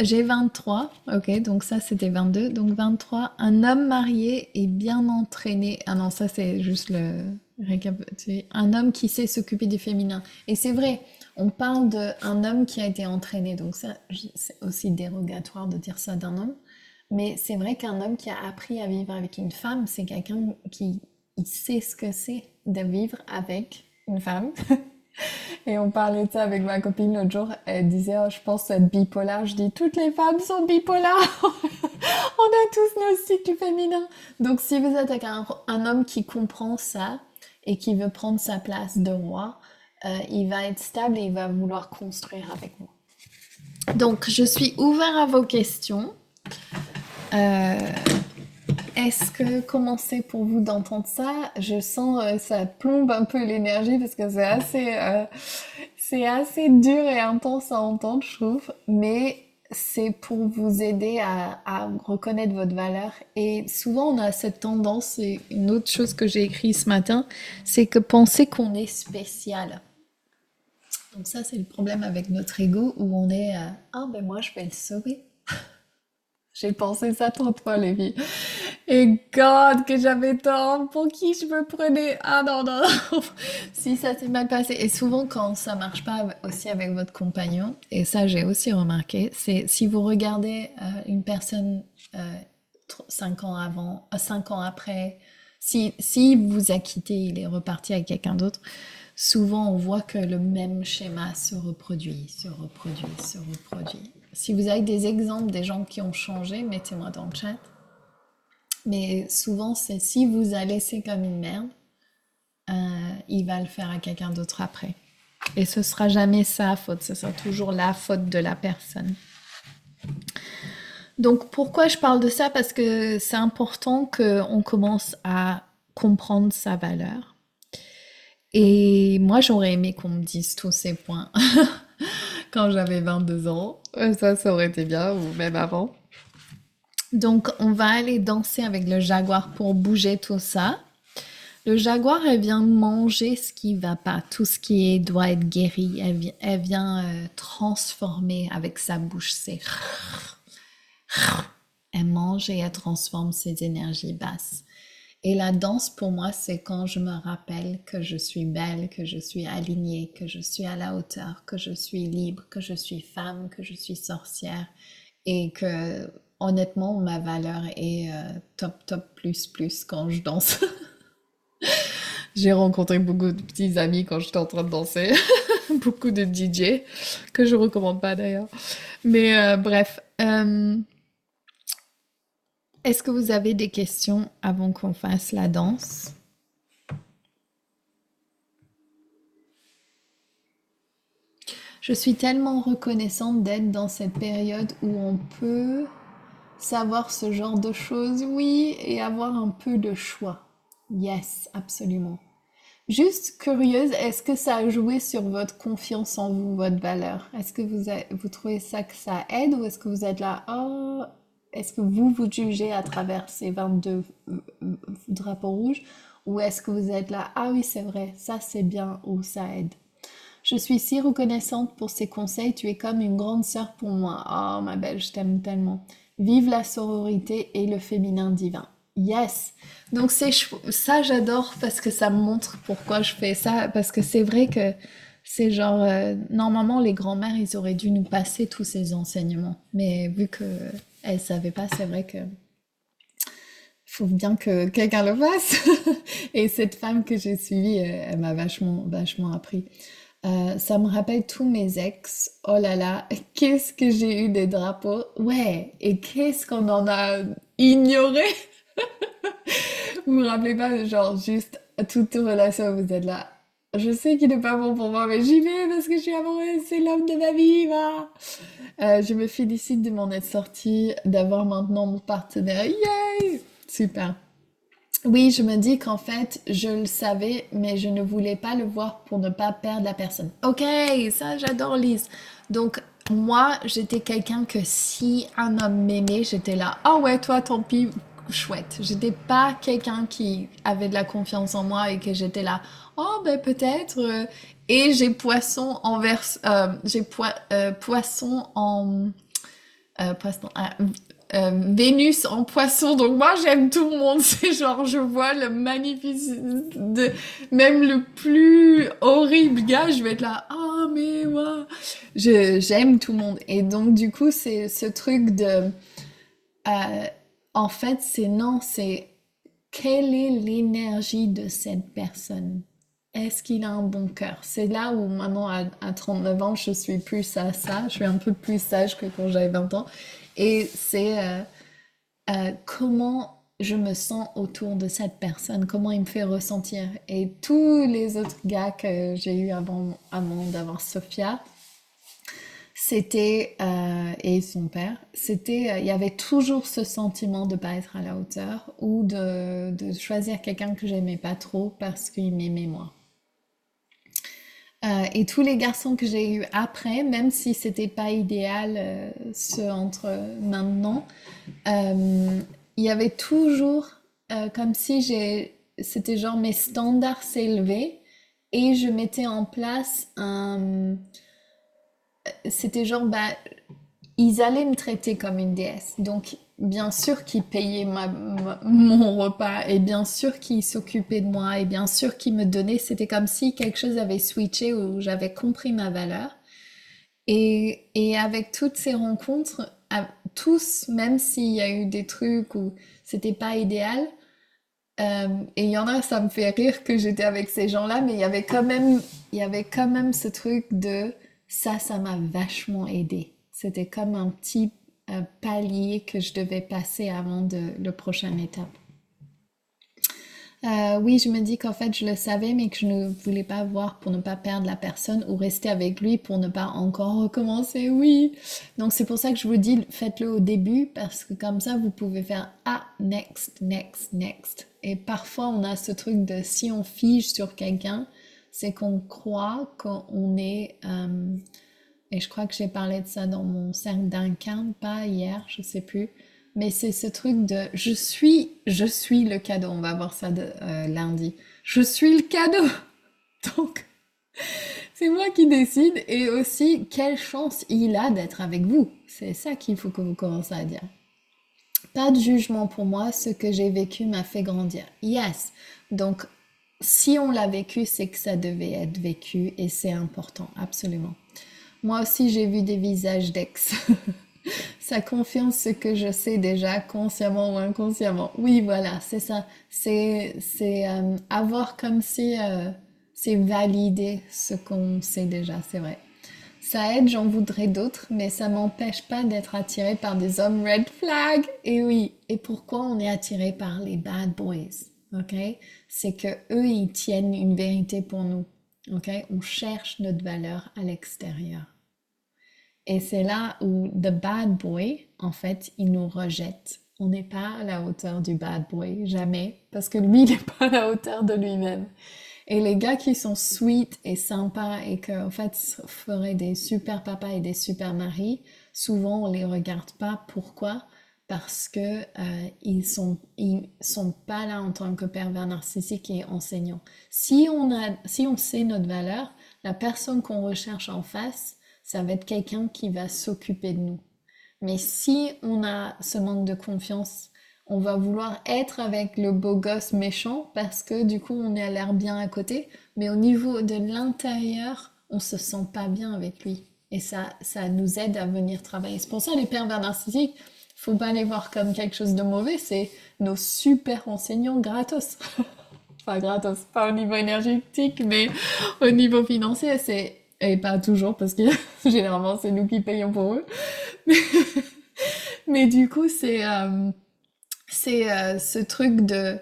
J'ai vingt-trois, ok, donc ça c'était vingt-deux, donc vingt-trois, un homme marié et bien entraîné, ah non, ça c'est juste le récapitulatif, un homme qui sait s'occuper du féminin. Et c'est vrai, on parle d'un homme qui a été entraîné, donc ça j- c'est aussi dérogatoire de dire ça d'un homme, mais c'est vrai qu'un homme qui a appris à vivre avec une femme, c'est quelqu'un qui il sait ce que c'est de vivre avec une femme. Et on parlait de ça avec ma copine l'autre jour. Elle disait, oh, je pense être bipolaire. Je dis, toutes les femmes sont bipolaires. On a tous nos cycles féminins. Donc, si vous êtes avec un, un homme qui comprend ça et qui veut prendre sa place de roi, euh, il va être stable et il va vouloir construire avec moi. Donc, je suis ouvert à vos questions. Euh, Est-ce que comment c'est pour vous d'entendre ça? Je sens euh, ça plombe un peu l'énergie parce que c'est assez euh, c'est assez dur et intense à entendre, je trouve, mais c'est pour vous aider à, à reconnaître votre valeur. Et souvent, on a cette tendance, et une autre chose que j'ai écrit ce matin, c'est que penser qu'on est spécial. Donc ça, c'est le problème avec notre ego où on est euh, ah ben moi, je vais le sauver. J'ai pensé ça trop de fois, les filles. Et God, que j'avais tort. Pour qui je me prenais? Ah non, non, non. Si ça s'est mal passé. Et souvent, quand ça marche pas aussi avec votre compagnon, et ça, j'ai aussi remarqué, c'est si vous regardez euh, une personne euh, tr- cinq ans avant, euh, cinq ans après, si, si vous a quitté, il est reparti avec quelqu'un d'autre, souvent on voit que le même schéma se reproduit, se reproduit, se reproduit. Si vous avez des exemples des gens qui ont changé, mettez-moi dans le chat. Mais souvent, c'est si vous a laissé comme une merde, euh, il va le faire à quelqu'un d'autre après. Et ce sera jamais sa faute, ce sera toujours la faute de la personne. Donc pourquoi je parle de ça? Parce que c'est important qu'on commence à comprendre sa valeur. Et moi, j'aurais aimé qu'on me dise tous ces points quand j'avais vingt-deux ans. Ça, ça aurait été bien, ou même avant. Donc, on va aller danser avec le jaguar pour bouger tout ça. Le jaguar, elle vient manger ce qui va pas, tout ce qui est, doit être guéri. Elle, vi- elle vient euh, transformer avec sa bouche. C'est elle mange et elle transforme ses énergies basses. Et la danse, pour moi, c'est quand je me rappelle que je suis belle, que je suis alignée, que je suis à la hauteur, que je suis libre, que je suis femme, que je suis sorcière et que, honnêtement, ma valeur est euh, top, top, plus, plus quand je danse. J'ai rencontré beaucoup de petits amis quand j'étais en train de danser, beaucoup de D J, que je recommande pas d'ailleurs. Mais euh, bref, euh, est-ce que vous avez des questions avant qu'on fasse la danse? Je suis tellement reconnaissante d'être dans cette période où on peut savoir ce genre de choses, oui, et avoir un peu de choix. Yes, absolument. Juste curieuse, est-ce que ça a joué sur votre confiance en vous, votre valeur? Est-ce que vous, a- vous trouvez ça que ça aide ou est-ce que vous êtes là, oh, est-ce que vous vous jugez à travers ces vingt-deux euh, euh, drapeaux rouges ou est-ce que vous êtes là, ah oui, c'est vrai, ça c'est bien ou ça aide? Je suis si reconnaissante pour ces conseils, tu es comme une grande sœur pour moi. Oh ma belle, je t'aime tellement. Vive la sororité et le féminin divin. Yes. Donc c'est ça j'adore parce que ça me montre pourquoi je fais ça parce que c'est vrai que c'est genre euh, normalement les grands-mères ils auraient dû nous passer tous ces enseignements mais vu que elles savaient pas c'est vrai que faut bien que quelqu'un le fasse et cette femme que j'ai suivie elle, elle m'a vachement vachement appris. Euh, ça me rappelle tous mes ex. Oh là là, qu'est-ce que j'ai eu des drapeaux. Ouais, et qu'est-ce qu'on en a ignoré. Vous vous rappelez pas, genre, juste toute relation, vous êtes là. Je sais qu'il n'est pas bon pour moi, mais j'y vais parce que je suis amoureuse, c'est l'homme de ma vie, va. Euh, je me félicite de m'en être sortie, d'avoir maintenant mon partenaire. Yay! Super. Oui, je me dis qu'en fait, je le savais, mais je ne voulais pas le voir pour ne pas perdre la personne. Ok, ça j'adore Lise. Donc moi, j'étais quelqu'un que si un homme m'aimait, j'étais là, ah ouais, toi tant pis, chouette. J'étais pas quelqu'un qui avait de la confiance en moi et que j'étais là, oh ben peut-être. euh, Et j'ai poisson en vers, euh, j'ai poi- euh, poisson en euh, poisson, ah, euh, Vénus en poisson, donc moi j'aime tout le monde, c'est genre je vois le magnifique, de, même le plus horrible gars, je vais être là, ah mais moi, je, j'aime tout le monde. Et donc du coup c'est ce truc de, euh, en fait c'est non, c'est quelle est l'énergie de cette personne? Est-ce qu'il a un bon cœur? C'est là où maintenant, à, à trente-neuf ans, je suis plus à ça. Je suis un peu plus sage que quand j'avais vingt ans. Et c'est euh, euh, comment je me sens autour de cette personne, comment il me fait ressentir. Et tous les autres gars que j'ai eu avant, avant d'avoir Sophia, c'était, euh, et son père, c'était, euh, il y avait toujours ce sentiment de pas être à la hauteur ou de, de choisir quelqu'un que j'aimais pas trop parce qu'il m'aimait moi. Euh, et tous les garçons que j'ai eus après, même si c'était pas idéal, euh, ceux entre maintenant, euh, il y avait toujours euh, comme si j'ai, c'était genre mes standards s'élevaient et je mettais en place un, c'était genre bah ils allaient me traiter comme une déesse. Donc, bien sûr qu'ils payaient ma, ma- mon repas et bien sûr qu'ils s'occupaient de moi et bien sûr qu'ils me donnaient. C'était comme si quelque chose avait switché où j'avais compris ma valeur. Et, et avec toutes ces rencontres, à- tous, même s'il y a eu des trucs où c'était pas idéal, euh, et il y en a, ça me fait rire que j'étais avec ces gens-là, mais il y avait quand même, il y avait quand même ce truc de ça, ça m'a vachement aidé. C'était comme un petit euh, palier que je devais passer avant de le prochaine étape. Euh, oui, je me dis qu'en fait, je le savais, mais que je ne voulais pas voir pour ne pas perdre la personne ou rester avec lui pour ne pas encore recommencer. Oui. Donc, c'est pour ça que je vous dis, faites-le au début parce que comme ça, vous pouvez faire ah, next, next, next. Et parfois, on a ce truc de si on fige sur quelqu'un, c'est qu'on croit qu'on est. Euh, et je crois que j'ai parlé de ça dans mon cercle d'incarne, pas hier, je sais plus. Mais c'est ce truc de je suis, je suis le cadeau. On va voir ça de, euh, lundi. Je suis le cadeau. Donc, c'est moi qui décide. Et aussi, quelle chance il a d'être avec vous. C'est ça qu'il faut que vous commencez à dire. Pas de jugement pour moi. Ce que j'ai vécu m'a fait grandir. Yes. Donc, si on l'a vécu, c'est que ça devait être vécu et c'est important, absolument. Moi aussi, j'ai vu des visages d'ex. Ça confirme ce que je sais déjà, consciemment ou inconsciemment. Oui, voilà, c'est ça. C'est, c'est euh, avoir comme si euh, c'est valider ce qu'on sait déjà, c'est vrai. Ça aide, j'en voudrais d'autres, mais ça m'empêche pas d'être attiré par des hommes red flag. Et oui, et pourquoi on est attiré par les bad boys, ok? C'est que eux, ils tiennent une vérité pour nous, ok? On cherche notre valeur à l'extérieur. Et c'est là où the bad boy, en fait, il nous rejette. On n'est pas à la hauteur du bad boy, jamais, parce que lui, il n'est pas à la hauteur de lui-même. Et les gars qui sont sweet et sympas et qui, en fait, feraient des super papas et des super maris, souvent, on les regarde pas. Pourquoi? Parce que euh, ils sont ils sont pas là en tant que pervers narcissique et enseignant. Si on a si on sait notre valeur, la personne qu'on recherche en face, ça va être quelqu'un qui va s'occuper de nous. Mais si on a ce manque de confiance, on va vouloir être avec le beau gosse méchant parce que du coup on est à l'air bien à côté, mais au niveau de l'intérieur, on se sent pas bien avec lui. Et ça, ça nous aide à venir travailler. C'est pour ça les pervers narcissiques, faut pas les voir comme quelque chose de mauvais, c'est nos super enseignants gratos. Enfin gratos, pas au niveau énergétique, mais au niveau financier, c'est et pas toujours parce que généralement c'est nous qui payons pour eux. Mais, mais du coup, c'est euh, c'est euh, ce truc de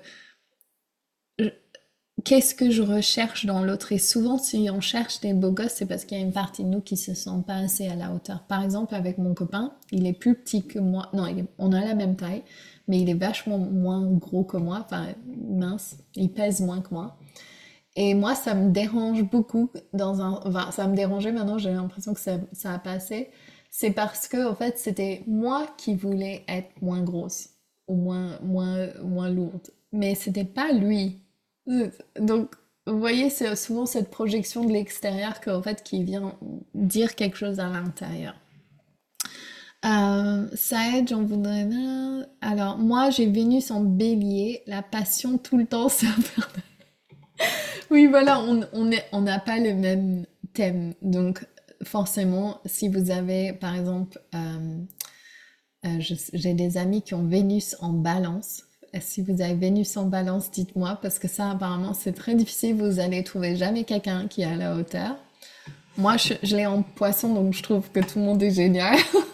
qu'est-ce que je recherche dans l'autre. Et souvent, si on cherche des beaux gosses, c'est parce qu'il y a une partie de nous qui se sent pas assez à la hauteur. Par exemple, avec mon copain, il est plus petit que moi. Non, il est- on a la même taille, mais il est vachement moins gros que moi. Enfin, mince. Il pèse moins que moi. Et moi, ça me dérange beaucoup dans un, enfin, ça me dérangeait maintenant, j'ai l'impression que ça, ça a passé. C'est parce que, en fait, c'était moi qui voulais être moins grosse ou moins, moins, moins lourde. Mais c'était pas lui. Donc, vous voyez, c'est souvent cette projection de l'extérieur qu'en fait, qui vient dire quelque chose à l'intérieur. Euh, Saïd, j'en voudrais un. Alors, moi, j'ai Vénus en bélier, la passion tout le temps, c'est infernal. Oui, voilà, on on est, on n'a pas le même thème. Donc, forcément, si vous avez, par exemple, euh, euh, je- j'ai des amis qui ont Vénus en balance. Euh, Si vous avez Vénus en balance, dites-moi, parce que ça, apparemment, c'est très difficile. Vous allez trouver jamais quelqu'un qui est à la hauteur. Moi, je, je l'ai en poisson, donc je trouve que tout le monde est génial.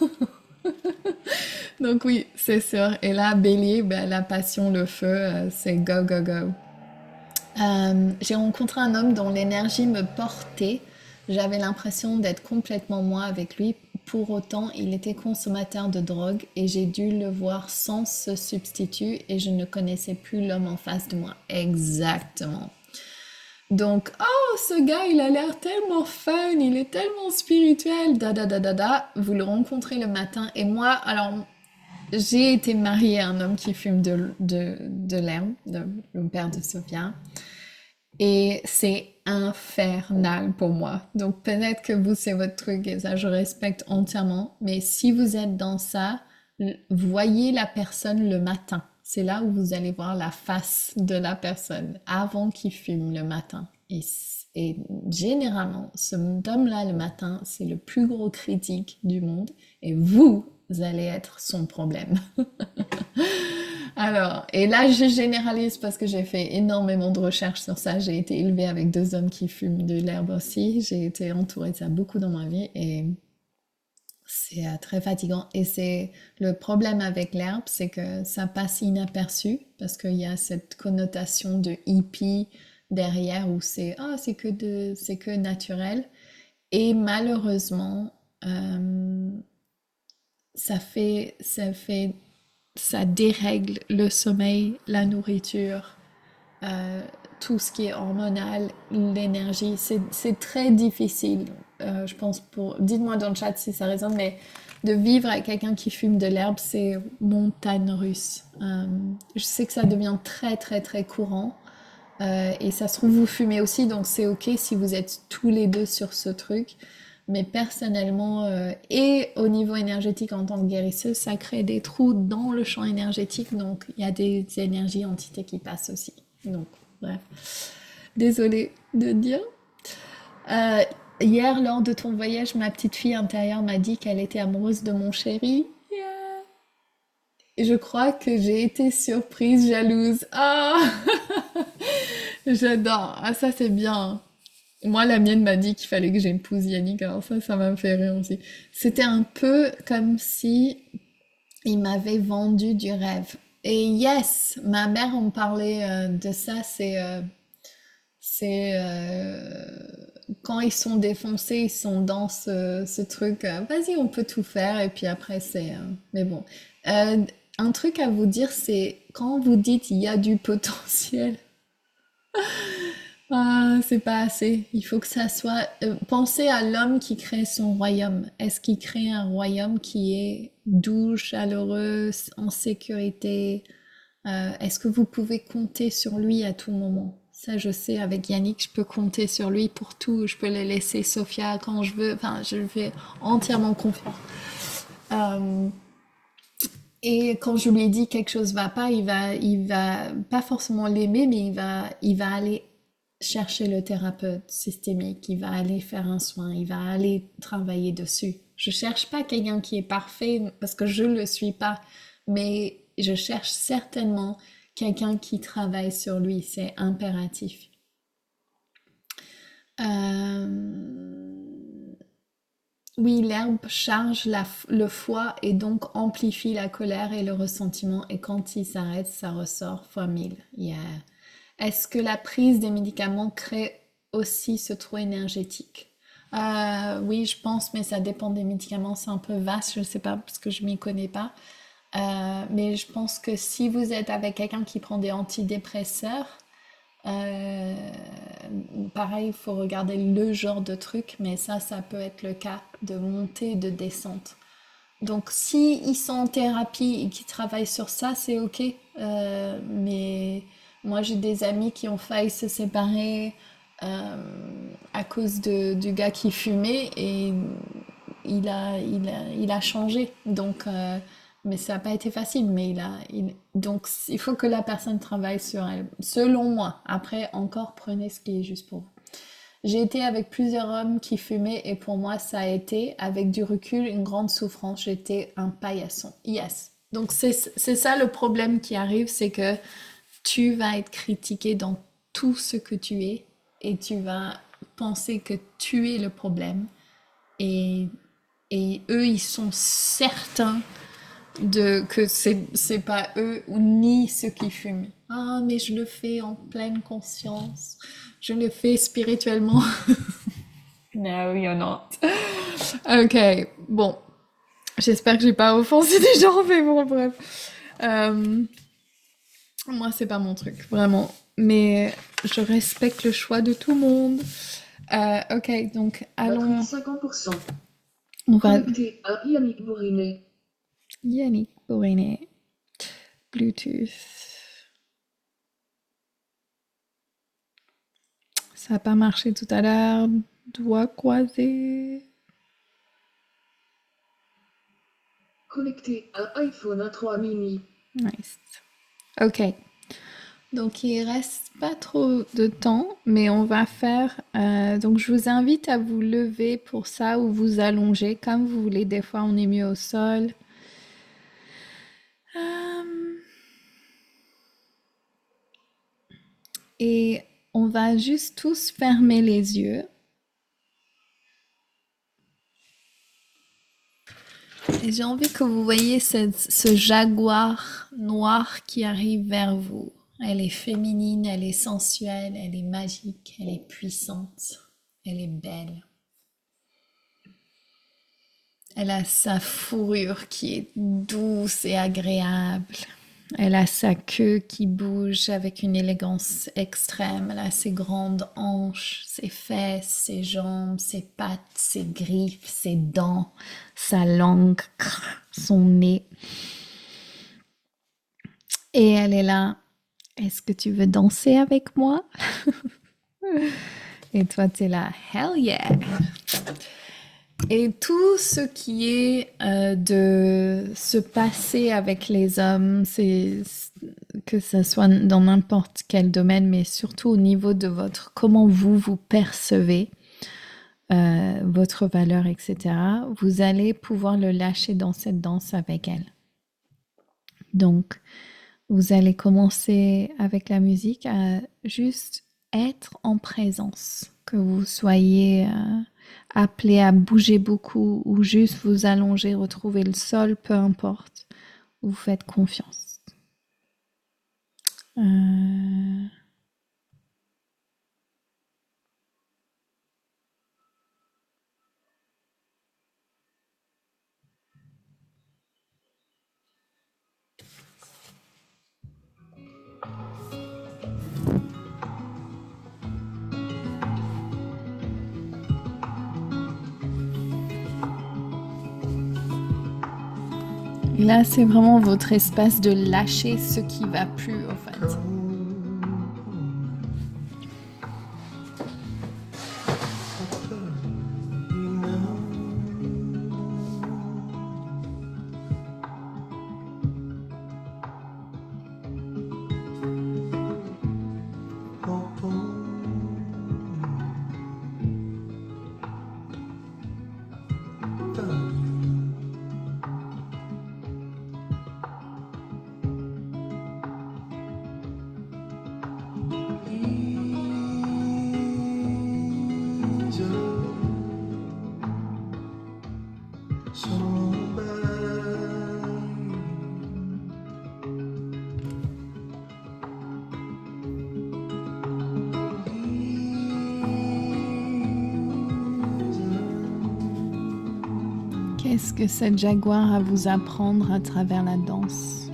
Donc oui, c'est sûr. Et là, bélier, ben, la passion, le feu, euh, c'est go, go, go. Euh, j'ai rencontré un homme dont l'énergie me portait. J'avais l'impression d'être complètement moi avec lui. Pour autant, il était consommateur de drogue et j'ai dû le voir sans ce substitut et je ne connaissais plus l'homme en face de moi. Exactement. Donc, oh, ce gars, il a l'air tellement fun, il est tellement spirituel, da da da da da. Vous le rencontrez le matin et moi, alors, j'ai été mariée à un homme qui fume de, de, de l'herbe, de- le père de Sophia. Et c'est infernal pour moi. Donc peut-être que vous, c'est votre truc et ça, je respecte entièrement. Mais si vous êtes dans ça, l- voyez la personne le matin. C'est là où vous allez voir la face de la personne avant qu'il fume le matin. Et, c- et généralement, ce homme-là le matin, c'est le plus gros critique du monde. Et vous, vous allez être son problème. Alors, et là, je généralise parce que j'ai fait énormément de recherches sur ça. J'ai été élevée avec deux hommes qui fument de l'herbe aussi. J'ai été entourée de ça beaucoup dans ma vie et c'est euh, très fatigant. Et c'est le problème avec l'herbe, c'est que ça passe inaperçu parce qu'il y a cette connotation de hippie derrière où c'est ah c'est que de c'est que naturel. Et malheureusement, euh, ça fait ça fait ça dérègle le sommeil, la nourriture, euh, tout ce qui est hormonal, l'énergie. C'est, c'est très difficile, euh, je pense, pour... Dites-moi dans le chat si ça résonne, mais de vivre avec quelqu'un qui fume de l'herbe, c'est montagne russe. Euh, je sais que ça devient très, très, très courant. Euh, et ça se trouve, vous fumez aussi, donc c'est ok si vous êtes tous les deux sur ce truc. Mais personnellement, euh, et au niveau énergétique en tant que guérisseuse, ça crée des trous dans le champ énergétique, donc il y a des énergies entités qui passent aussi. Donc, bref. Désolée de dire. Euh, Hier, lors de ton voyage, ma petite fille intérieure m'a dit qu'elle était amoureuse de mon chéri. Yeah. Et je crois que j'ai été surprise, jalouse. Ah, j'adore. Ah, ça, c'est bien. Moi, la mienne m'a dit qu'il fallait que j'épouse Yannick, alors ça, ça m'a fait rire aussi. C'était un peu comme si il m'avait vendu du rêve. Et yes, ma mère en parlait euh, de ça, c'est euh, c'est euh, quand ils sont défoncés, ils sont dans ce, ce truc, euh, vas-y, on peut tout faire, et puis après, c'est... euh, mais bon. Euh, un truc à vous dire, c'est quand vous dites il y a du potentiel, ah, c'est pas assez. Il faut que ça soit. euh, pensez à l'homme qui crée son royaume. Est-ce qu'il crée un royaume qui est doux, chaleureux, en sécurité? Euh, est-ce que vous pouvez compter sur lui à tout moment? Ça, je sais, avec Yannick, je peux compter sur lui pour tout. Je peux le laisser Sophia quand je veux. Enfin, je lui fais entièrement confiance. Euh, et quand je lui ai dit quelque chose va pas, il va, il va pas forcément l'aimer, mais il va, il va aller chercher le thérapeute systémique, il va aller faire un soin, il va aller travailler dessus. Je cherche pas quelqu'un qui est parfait parce que je le suis pas, mais je cherche certainement quelqu'un qui travaille sur lui, c'est impératif. Euh, Oui, l'herbe charge la f- le foie et donc amplifie la colère et le ressentiment. Et quand il s'arrête, ça ressort fois mille. Yeah. Est-ce que la prise des médicaments crée aussi ce trou énergétique? Euh, oui, je pense, mais ça dépend des médicaments. C'est un peu vaste, je ne sais pas parce que je m'y connais pas. Euh, mais je pense que si vous êtes avec quelqu'un qui prend des antidépresseurs, euh, pareil, il faut regarder le genre de truc, mais ça, ça peut être le cas de montée et de descente. Donc, si ils sont en thérapie et qu'ils travaillent sur ça, c'est ok. Euh, mais moi, j'ai des amis qui ont failli se séparer euh, à cause de, du gars qui fumait et il a, il a, il a changé. Donc, euh, mais ça n'a pas été facile. Mais il a, il- donc, il faut que la personne travaille sur elle, selon moi. Après, encore, prenez ce qui est juste pour vous. J'ai été avec plusieurs hommes qui fumaient et pour moi, ça a été, avec du recul, une grande souffrance. J'étais un paillasson. Yes. Donc, c'est, c'est ça le problème qui arrive, c'est que tu vas être critiqué dans tout ce que tu es et tu vas penser que tu es le problème et, et eux ils sont certains de que c'est c'est pas eux ou ni ceux qui fument. Ah mais je le fais en pleine conscience, je le fais spirituellement. No, you're not. Ok, bon, j'espère que j'ai pas offensé des gens, mais bon bref. Euh, Moi, c'est pas mon truc, vraiment. Mais je respecte le choix de tout le monde. Euh, ok, donc allons. cinquante pour cent. On va. Connecté à Yannick Bourinet. Yannick Bourinet. Bluetooth. Ça n'a pas marché tout à l'heure. Doigts croisés. Connecté à iPhone trois mini. Nice. Ok. Donc il reste pas trop de temps, mais on va faire. euh, donc je vous invite à vous lever pour ça ou vous allonger comme vous voulez. Des fois on est mieux au sol. Euh, Et on va juste tous fermer les yeux. Et j'ai envie que vous voyez cette- ce jaguar noir qui arrive vers vous. Elle est féminine, elle est sensuelle, elle est magique, elle est puissante, elle est belle. Elle a sa fourrure qui est douce et agréable. Elle a sa queue qui bouge avec une élégance extrême. Elle a ses grandes hanches, ses fesses, ses jambes, ses pattes, ses griffes, ses dents, sa langue, son nez. Et elle est là. Est-ce que tu veux danser avec moi? Et toi, tu es là. Hell yeah! Et tout ce qui est euh, de se passer avec les hommes, c'est que ce soit dans n'importe quel domaine, mais surtout au niveau de votre comment vous vous percevez, euh, votre valeur, et cetera. Vous allez pouvoir le lâcher dans cette danse avec elle. Donc, vous allez commencer avec la musique à juste être en présence, que vous soyez euh, appelé à bouger beaucoup ou juste vous allonger, retrouver le sol, peu importe. Vous faites confiance. Euh, Là, c'est vraiment votre espace de lâcher ce qui va plus, en fait. Qu'est-ce que cette jaguar a à vous apprendre à travers la danse?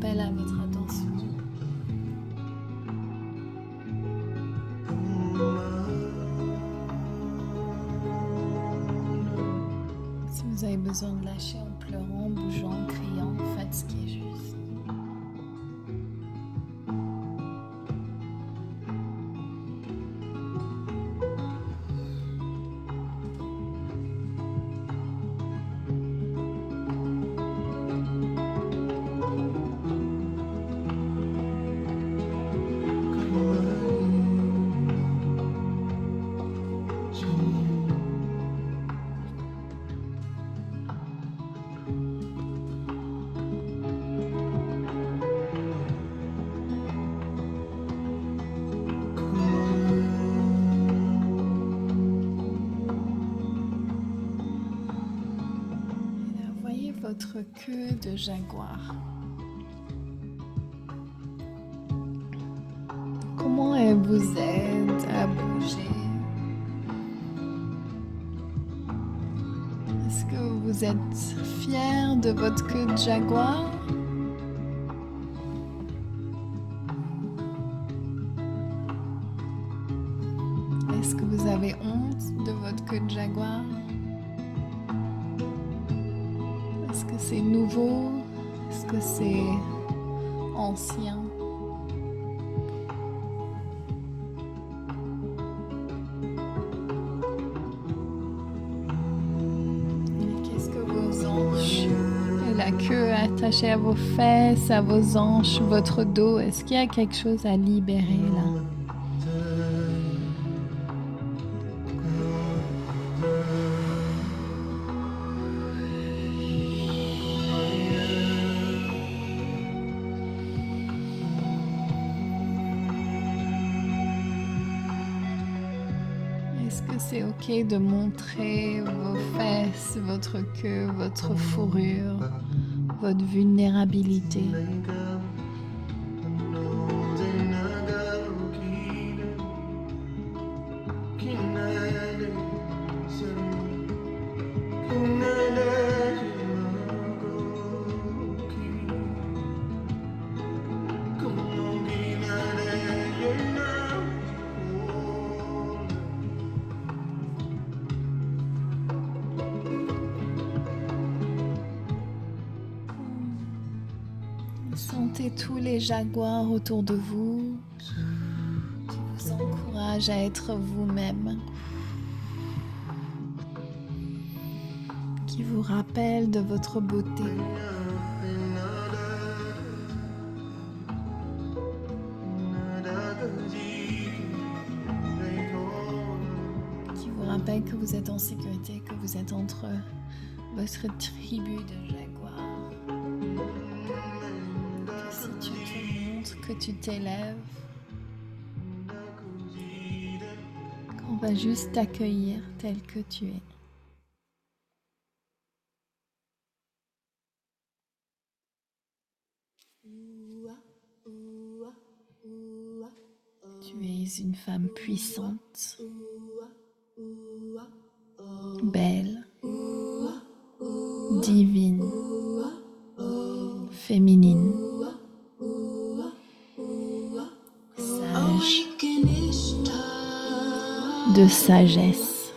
appelle à votre attention. Si vous avez besoin de lâcher en pleurant, en bougeant, en criant, faites ce qui est juste. Votre queue de jaguar. Comment elle vous aide à bouger? Est-ce que vous êtes fier de votre queue de jaguar? Est-ce que vous avez honte de votre queue de jaguar? Est-ce que c'est nouveau? Est-ce que c'est ancien? Et qu'est-ce que vos hanches et la queue attachée à vos fesses, à vos hanches, votre dos, est-ce qu'il y a quelque chose à libérer là? Est-ce que c'est ok de montrer vos fesses, votre queue, votre fourrure, votre vulnérabilité? Sentez tous les jaguars autour de vous qui vous encouragent à être vous-même, qui vous rappellent de votre beauté. Qui vous rappellent que vous êtes en sécurité, que vous êtes entre votre tribu de jaguars. Si tu te montres, que tu t'élèves, qu'on va juste t'accueillir tel que tu es. Tu es une femme puissante, belle, divine, féminine. Sage, de sagesse.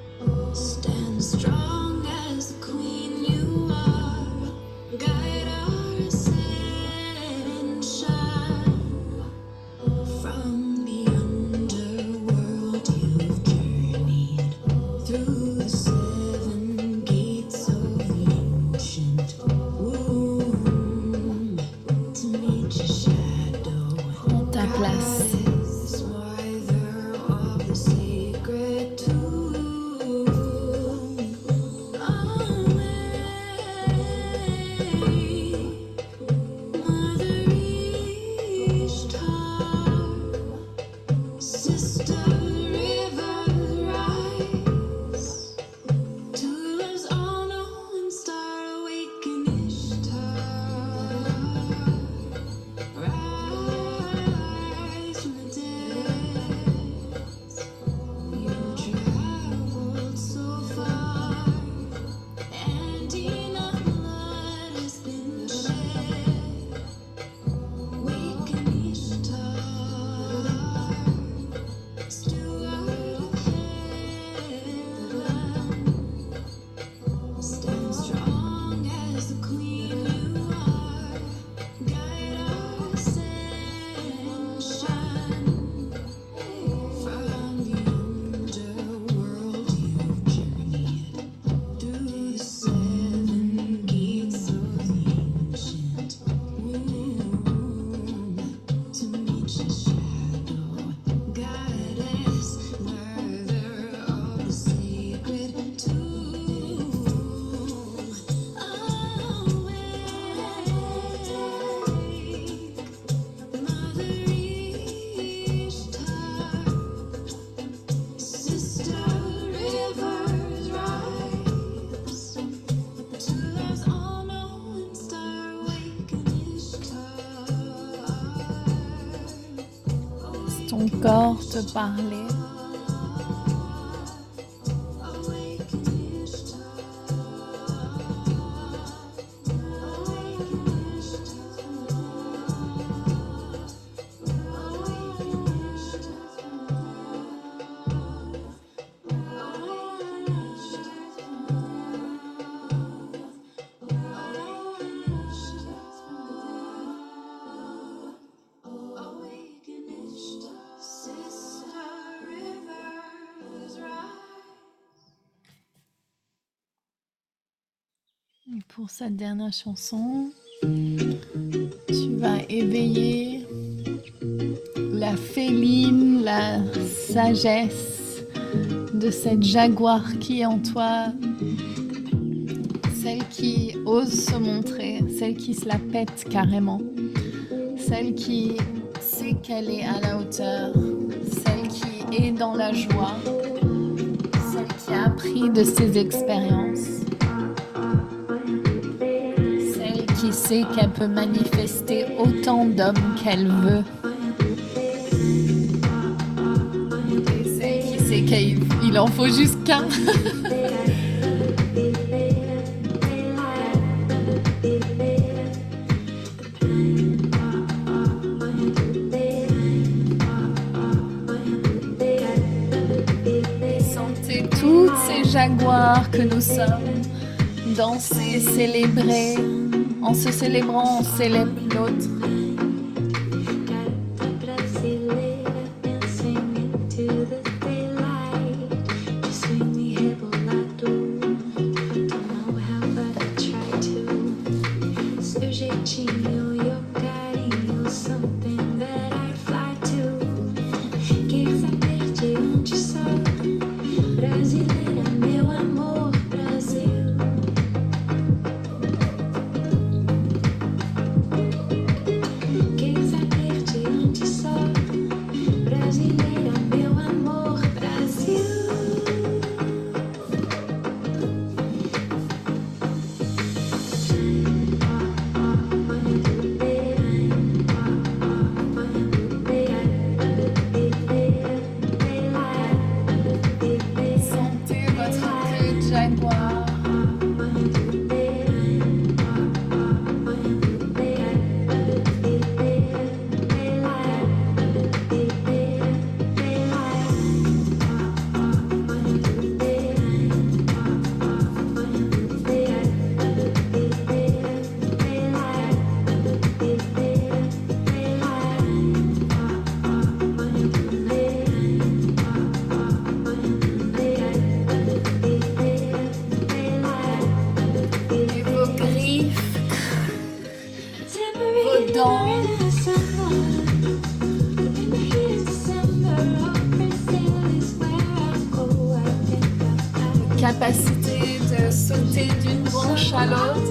Strong as the queen you are, guide us. ton corps te parler. Et pour cette dernière chanson, tu vas éveiller la féline, la sagesse de cette jaguar qui est en toi, celle qui ose se montrer, celle qui se la pète carrément, celle qui sait qu'elle est à la hauteur, celle qui est dans la joie, celle qui a appris de ses expériences. Qui sait qu'elle peut manifester autant d'hommes qu'elle veut. Et celle qui sait qu'il en faut juste qu'un. Sentez toutes ces jaguars que nous sommes, danser, célébrer. En se célébrant, on célèbre l'autre. Capacité de sauter d'une branche à l'autre.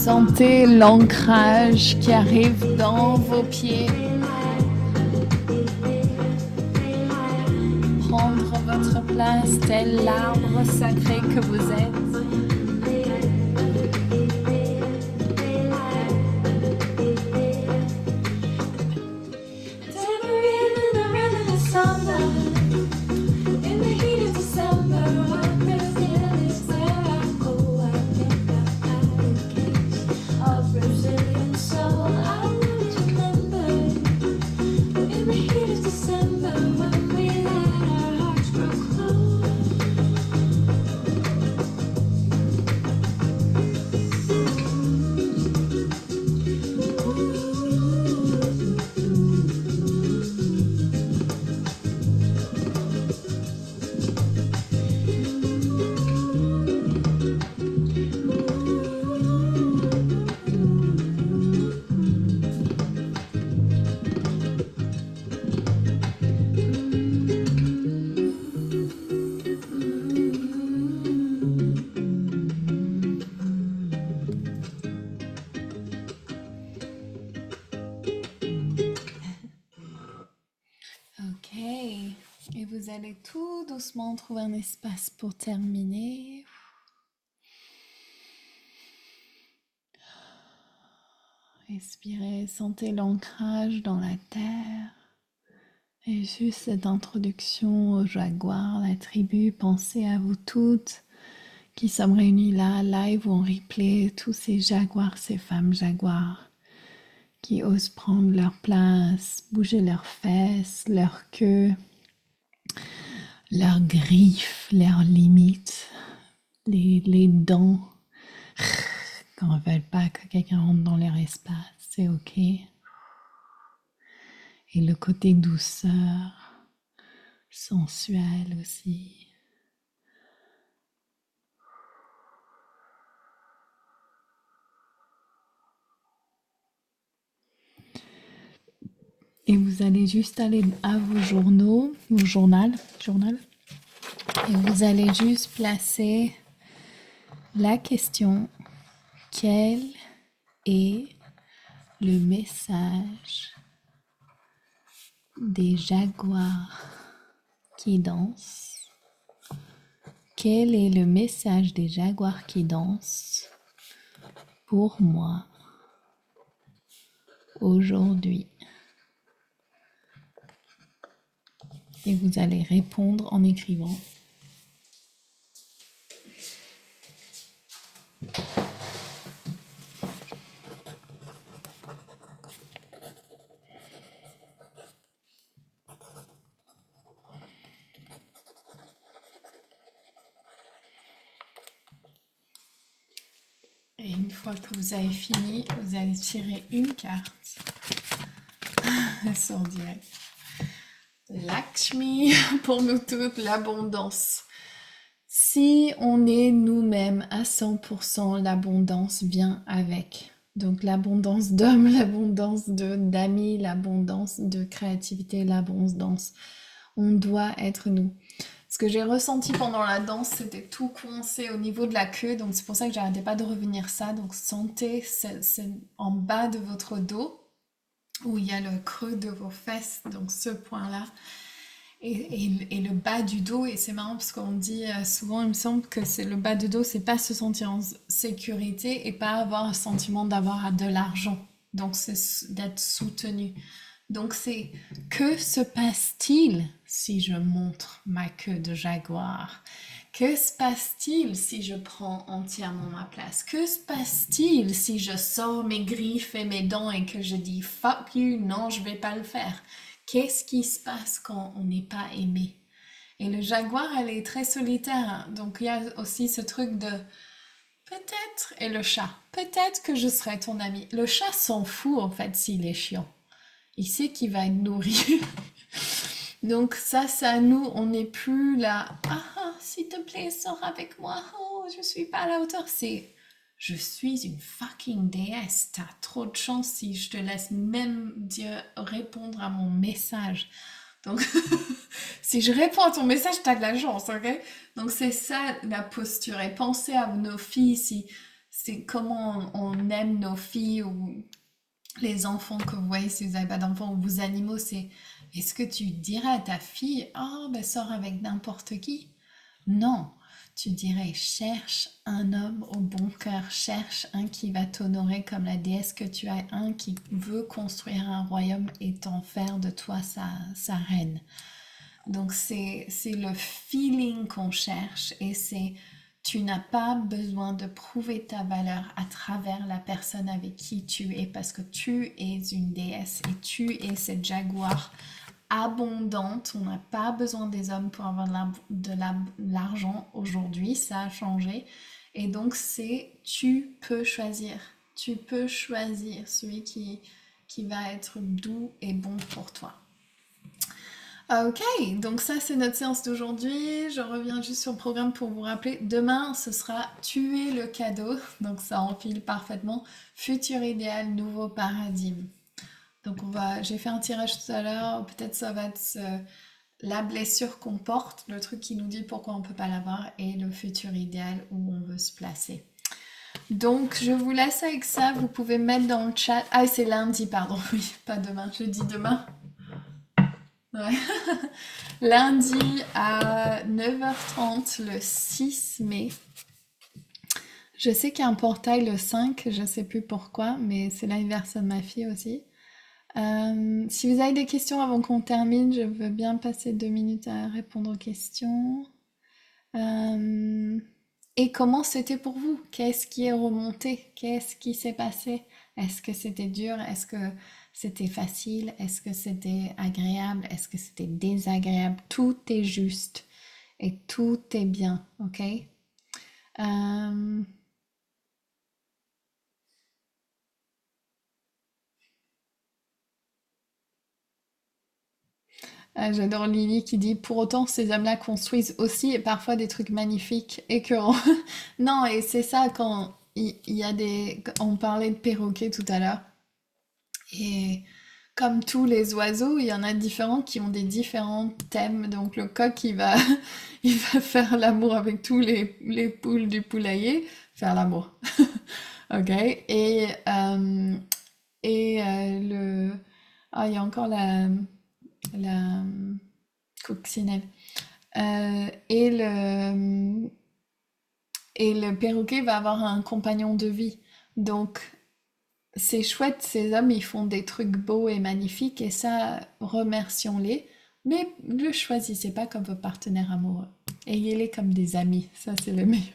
Sentez l'ancrage qui arrive dans vos pieds. Prendre votre place tel l'arbre sacré que vous êtes. Ok, et vous allez tout doucement trouver un espace pour terminer. Respirez, sentez l'ancrage dans la terre. Et juste cette introduction au jaguar, la tribu, pensez à vous toutes qui sommes réunies là, live ou en replay, tous ces jaguars, ces femmes jaguars qui osent prendre leur place, bouger leurs fesses, leur queue, leurs griffes, leurs limites, les, les dents, quand on ne veut pas que quelqu'un rentre dans leur espace, c'est ok. Et le côté douceur, sensuel aussi. Et vous allez juste aller à vos journaux, vos journal, journal, et vous allez juste placer la question: quel est le message des jaguars qui dansent? Quel est le message des jaguars qui dansent pour moi aujourd'hui? Et vous allez répondre en écrivant. Et une fois que vous avez fini, vous allez tirer une carte. Elle sort direct. Lakshmi, pour nous toutes, l'abondance. Si on est nous-mêmes à cent pour cent, l'abondance vient avec. Donc l'abondance d'hommes, l'abondance de d'amis, l'abondance de créativité, l'abondance. On doit être nous. Ce que j'ai ressenti pendant la danse, c'était tout coincé au niveau de la queue. Donc c'est pour ça que j'arrêtais pas de revenir ça. Donc sentez, c'est, c'est en bas de votre dos, où il y a le creux de vos fesses, donc ce point-là. Et, et, et le bas du dos, et c'est marrant parce qu'on dit euh, souvent, il me semble que c'est le bas du dos, c'est pas se sentir en sécurité et pas avoir un sentiment d'avoir de l'argent. Donc c'est d'être soutenu. Donc c'est, que se passe-t-il si je montre ma queue de jaguar? Que se passe-t-il si je prends entièrement ma place? Que se passe-t-il si je sors mes griffes et mes dents et que je dis fuck you, non, je vais pas le faire? Qu'est-ce qui se passe quand on n'est pas aimé? Et le jaguar, elle est très solitaire. Donc il y a aussi ce truc de peut-être, et le chat, peut-être que je serai ton ami. Le chat s'en fout en fait s'il est chiant. Il sait qu'il va être nourri. Donc ça, c'est à nous, on n'est plus là, ah, ah, s'il te plaît, sors avec moi, oh, je suis pas à la hauteur. C'est, je suis une fucking déesse, t'as trop de chance si je te laisse même dire, répondre à mon message. Donc, si je réponds à ton message, t'as de la chance, ok? Donc c'est ça la posture. Et pensez à nos filles, si, c'est comment on, on aime nos filles ou les enfants que vous voyez si vous n'avez pas d'enfants ou vos animaux, c'est est-ce que tu dirais à ta fille, oh ben sors avec n'importe qui? Non, tu dirais cherche un homme au bon cœur, cherche un qui va t'honorer comme la déesse que tu as, un qui veut construire un royaume et t'en faire de toi sa, sa reine. Donc c'est c'est le feeling qu'on cherche et c'est tu n'as pas besoin de prouver ta valeur à travers la personne avec qui tu es parce que tu es une déesse et tu es cette jaguar abondante. On n'a pas besoin des hommes pour avoir de la- de la- de l'argent aujourd'hui, ça a changé. Et donc c'est tu peux choisir. Tu peux choisir celui qui, qui va être doux et bon pour toi. Ok, donc ça c'est notre séance d'aujourd'hui. Je reviens juste sur le programme pour vous rappeler. Demain, ce sera tuer le cadeau. Donc ça enfile parfaitement. Futur idéal, nouveau paradigme. Donc on va, j'ai fait un tirage tout à l'heure. Peut-être ça va être euh, la blessure qu'on porte, le truc qui nous dit pourquoi on peut pas l'avoir, et le futur idéal où on veut se placer. Donc je vous laisse avec ça. Vous pouvez mettre dans le chat. Ah, c'est lundi, pardon. Oui, pas demain. Je dis demain. Ouais. Lundi à neuf heures trente, le six mai. Je sais qu'il y a un portail le cinq, je sais plus pourquoi, mais c'est l'anniversaire de ma fille aussi. Euh, si vous avez des questions avant qu'on termine, je veux bien passer deux minutes à répondre aux questions. Euh, et comment c'était pour vous? Qu'est-ce qui est remonté? Qu'est-ce qui s'est passé? Est-ce que c'était dur? Est-ce que c'était facile? Est-ce que c'était agréable? Est-ce que c'était désagréable? Tout est juste et tout est bien, ok? Euh, ah, j'adore Lily qui dit pour autant ces hommes-là construisent aussi et parfois des trucs magnifiques écœurants. Non, et c'est ça quand il il y, a des. On parlait de perroquets tout à l'heure. Et comme tous les oiseaux, il y en a différents qui ont des différents thèmes. Donc le coq, il va, il va faire l'amour avec tous les, les poules du poulailler. Faire l'amour. Ok. Et, euh, et euh, le... Ah, il y a encore la, la coccinelle. Euh, et le, et le perroquet va avoir un compagnon de vie. Donc c'est chouette, ces hommes, ils font des trucs beaux et magnifiques, et ça, remercions-les. Mais ne choisissez pas comme vos partenaires amoureux. Ayez-les comme des amis, ça c'est le meilleur.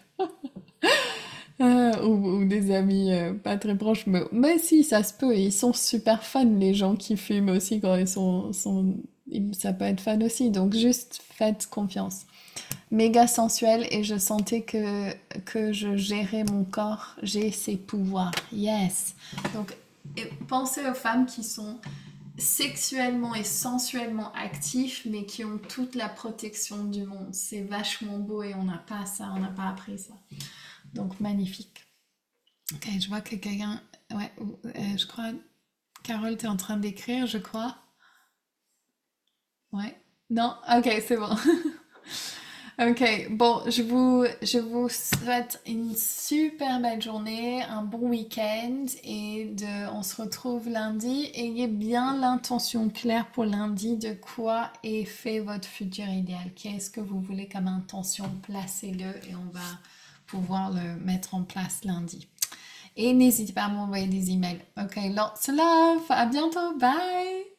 Euh, ou, ou des amis euh, pas très proches, mais, mais si, ça se peut. Ils sont super fun, les gens qui fument aussi quand ils sont, sont... Ça peut être fun aussi, donc juste faites confiance. Méga sensuel et je sentais que, que je gérais mon corps, j'ai ses pouvoirs. Yes. Donc, et pensez aux femmes qui sont sexuellement et sensuellement actifs, mais qui ont toute la protection du monde. C'est vachement beau et on n'a pas ça, on n'a pas appris ça. Donc, magnifique. Ok, je vois que quelqu'un... Ouais, euh, je crois... Carole, t'es en train d'écrire, je crois. Ouais. Non? Ok, c'est bon. Ok, bon, je vous, je vous souhaite une super belle journée, un bon week-end et de, on se retrouve lundi. Ayez bien l'intention claire pour lundi de quoi est fait votre futur idéal. Qu'est-ce que vous voulez comme intention? Placez-le et on va pouvoir le mettre en place lundi. Et n'hésitez pas à m'envoyer des emails. Ok, lots of love, à bientôt, bye!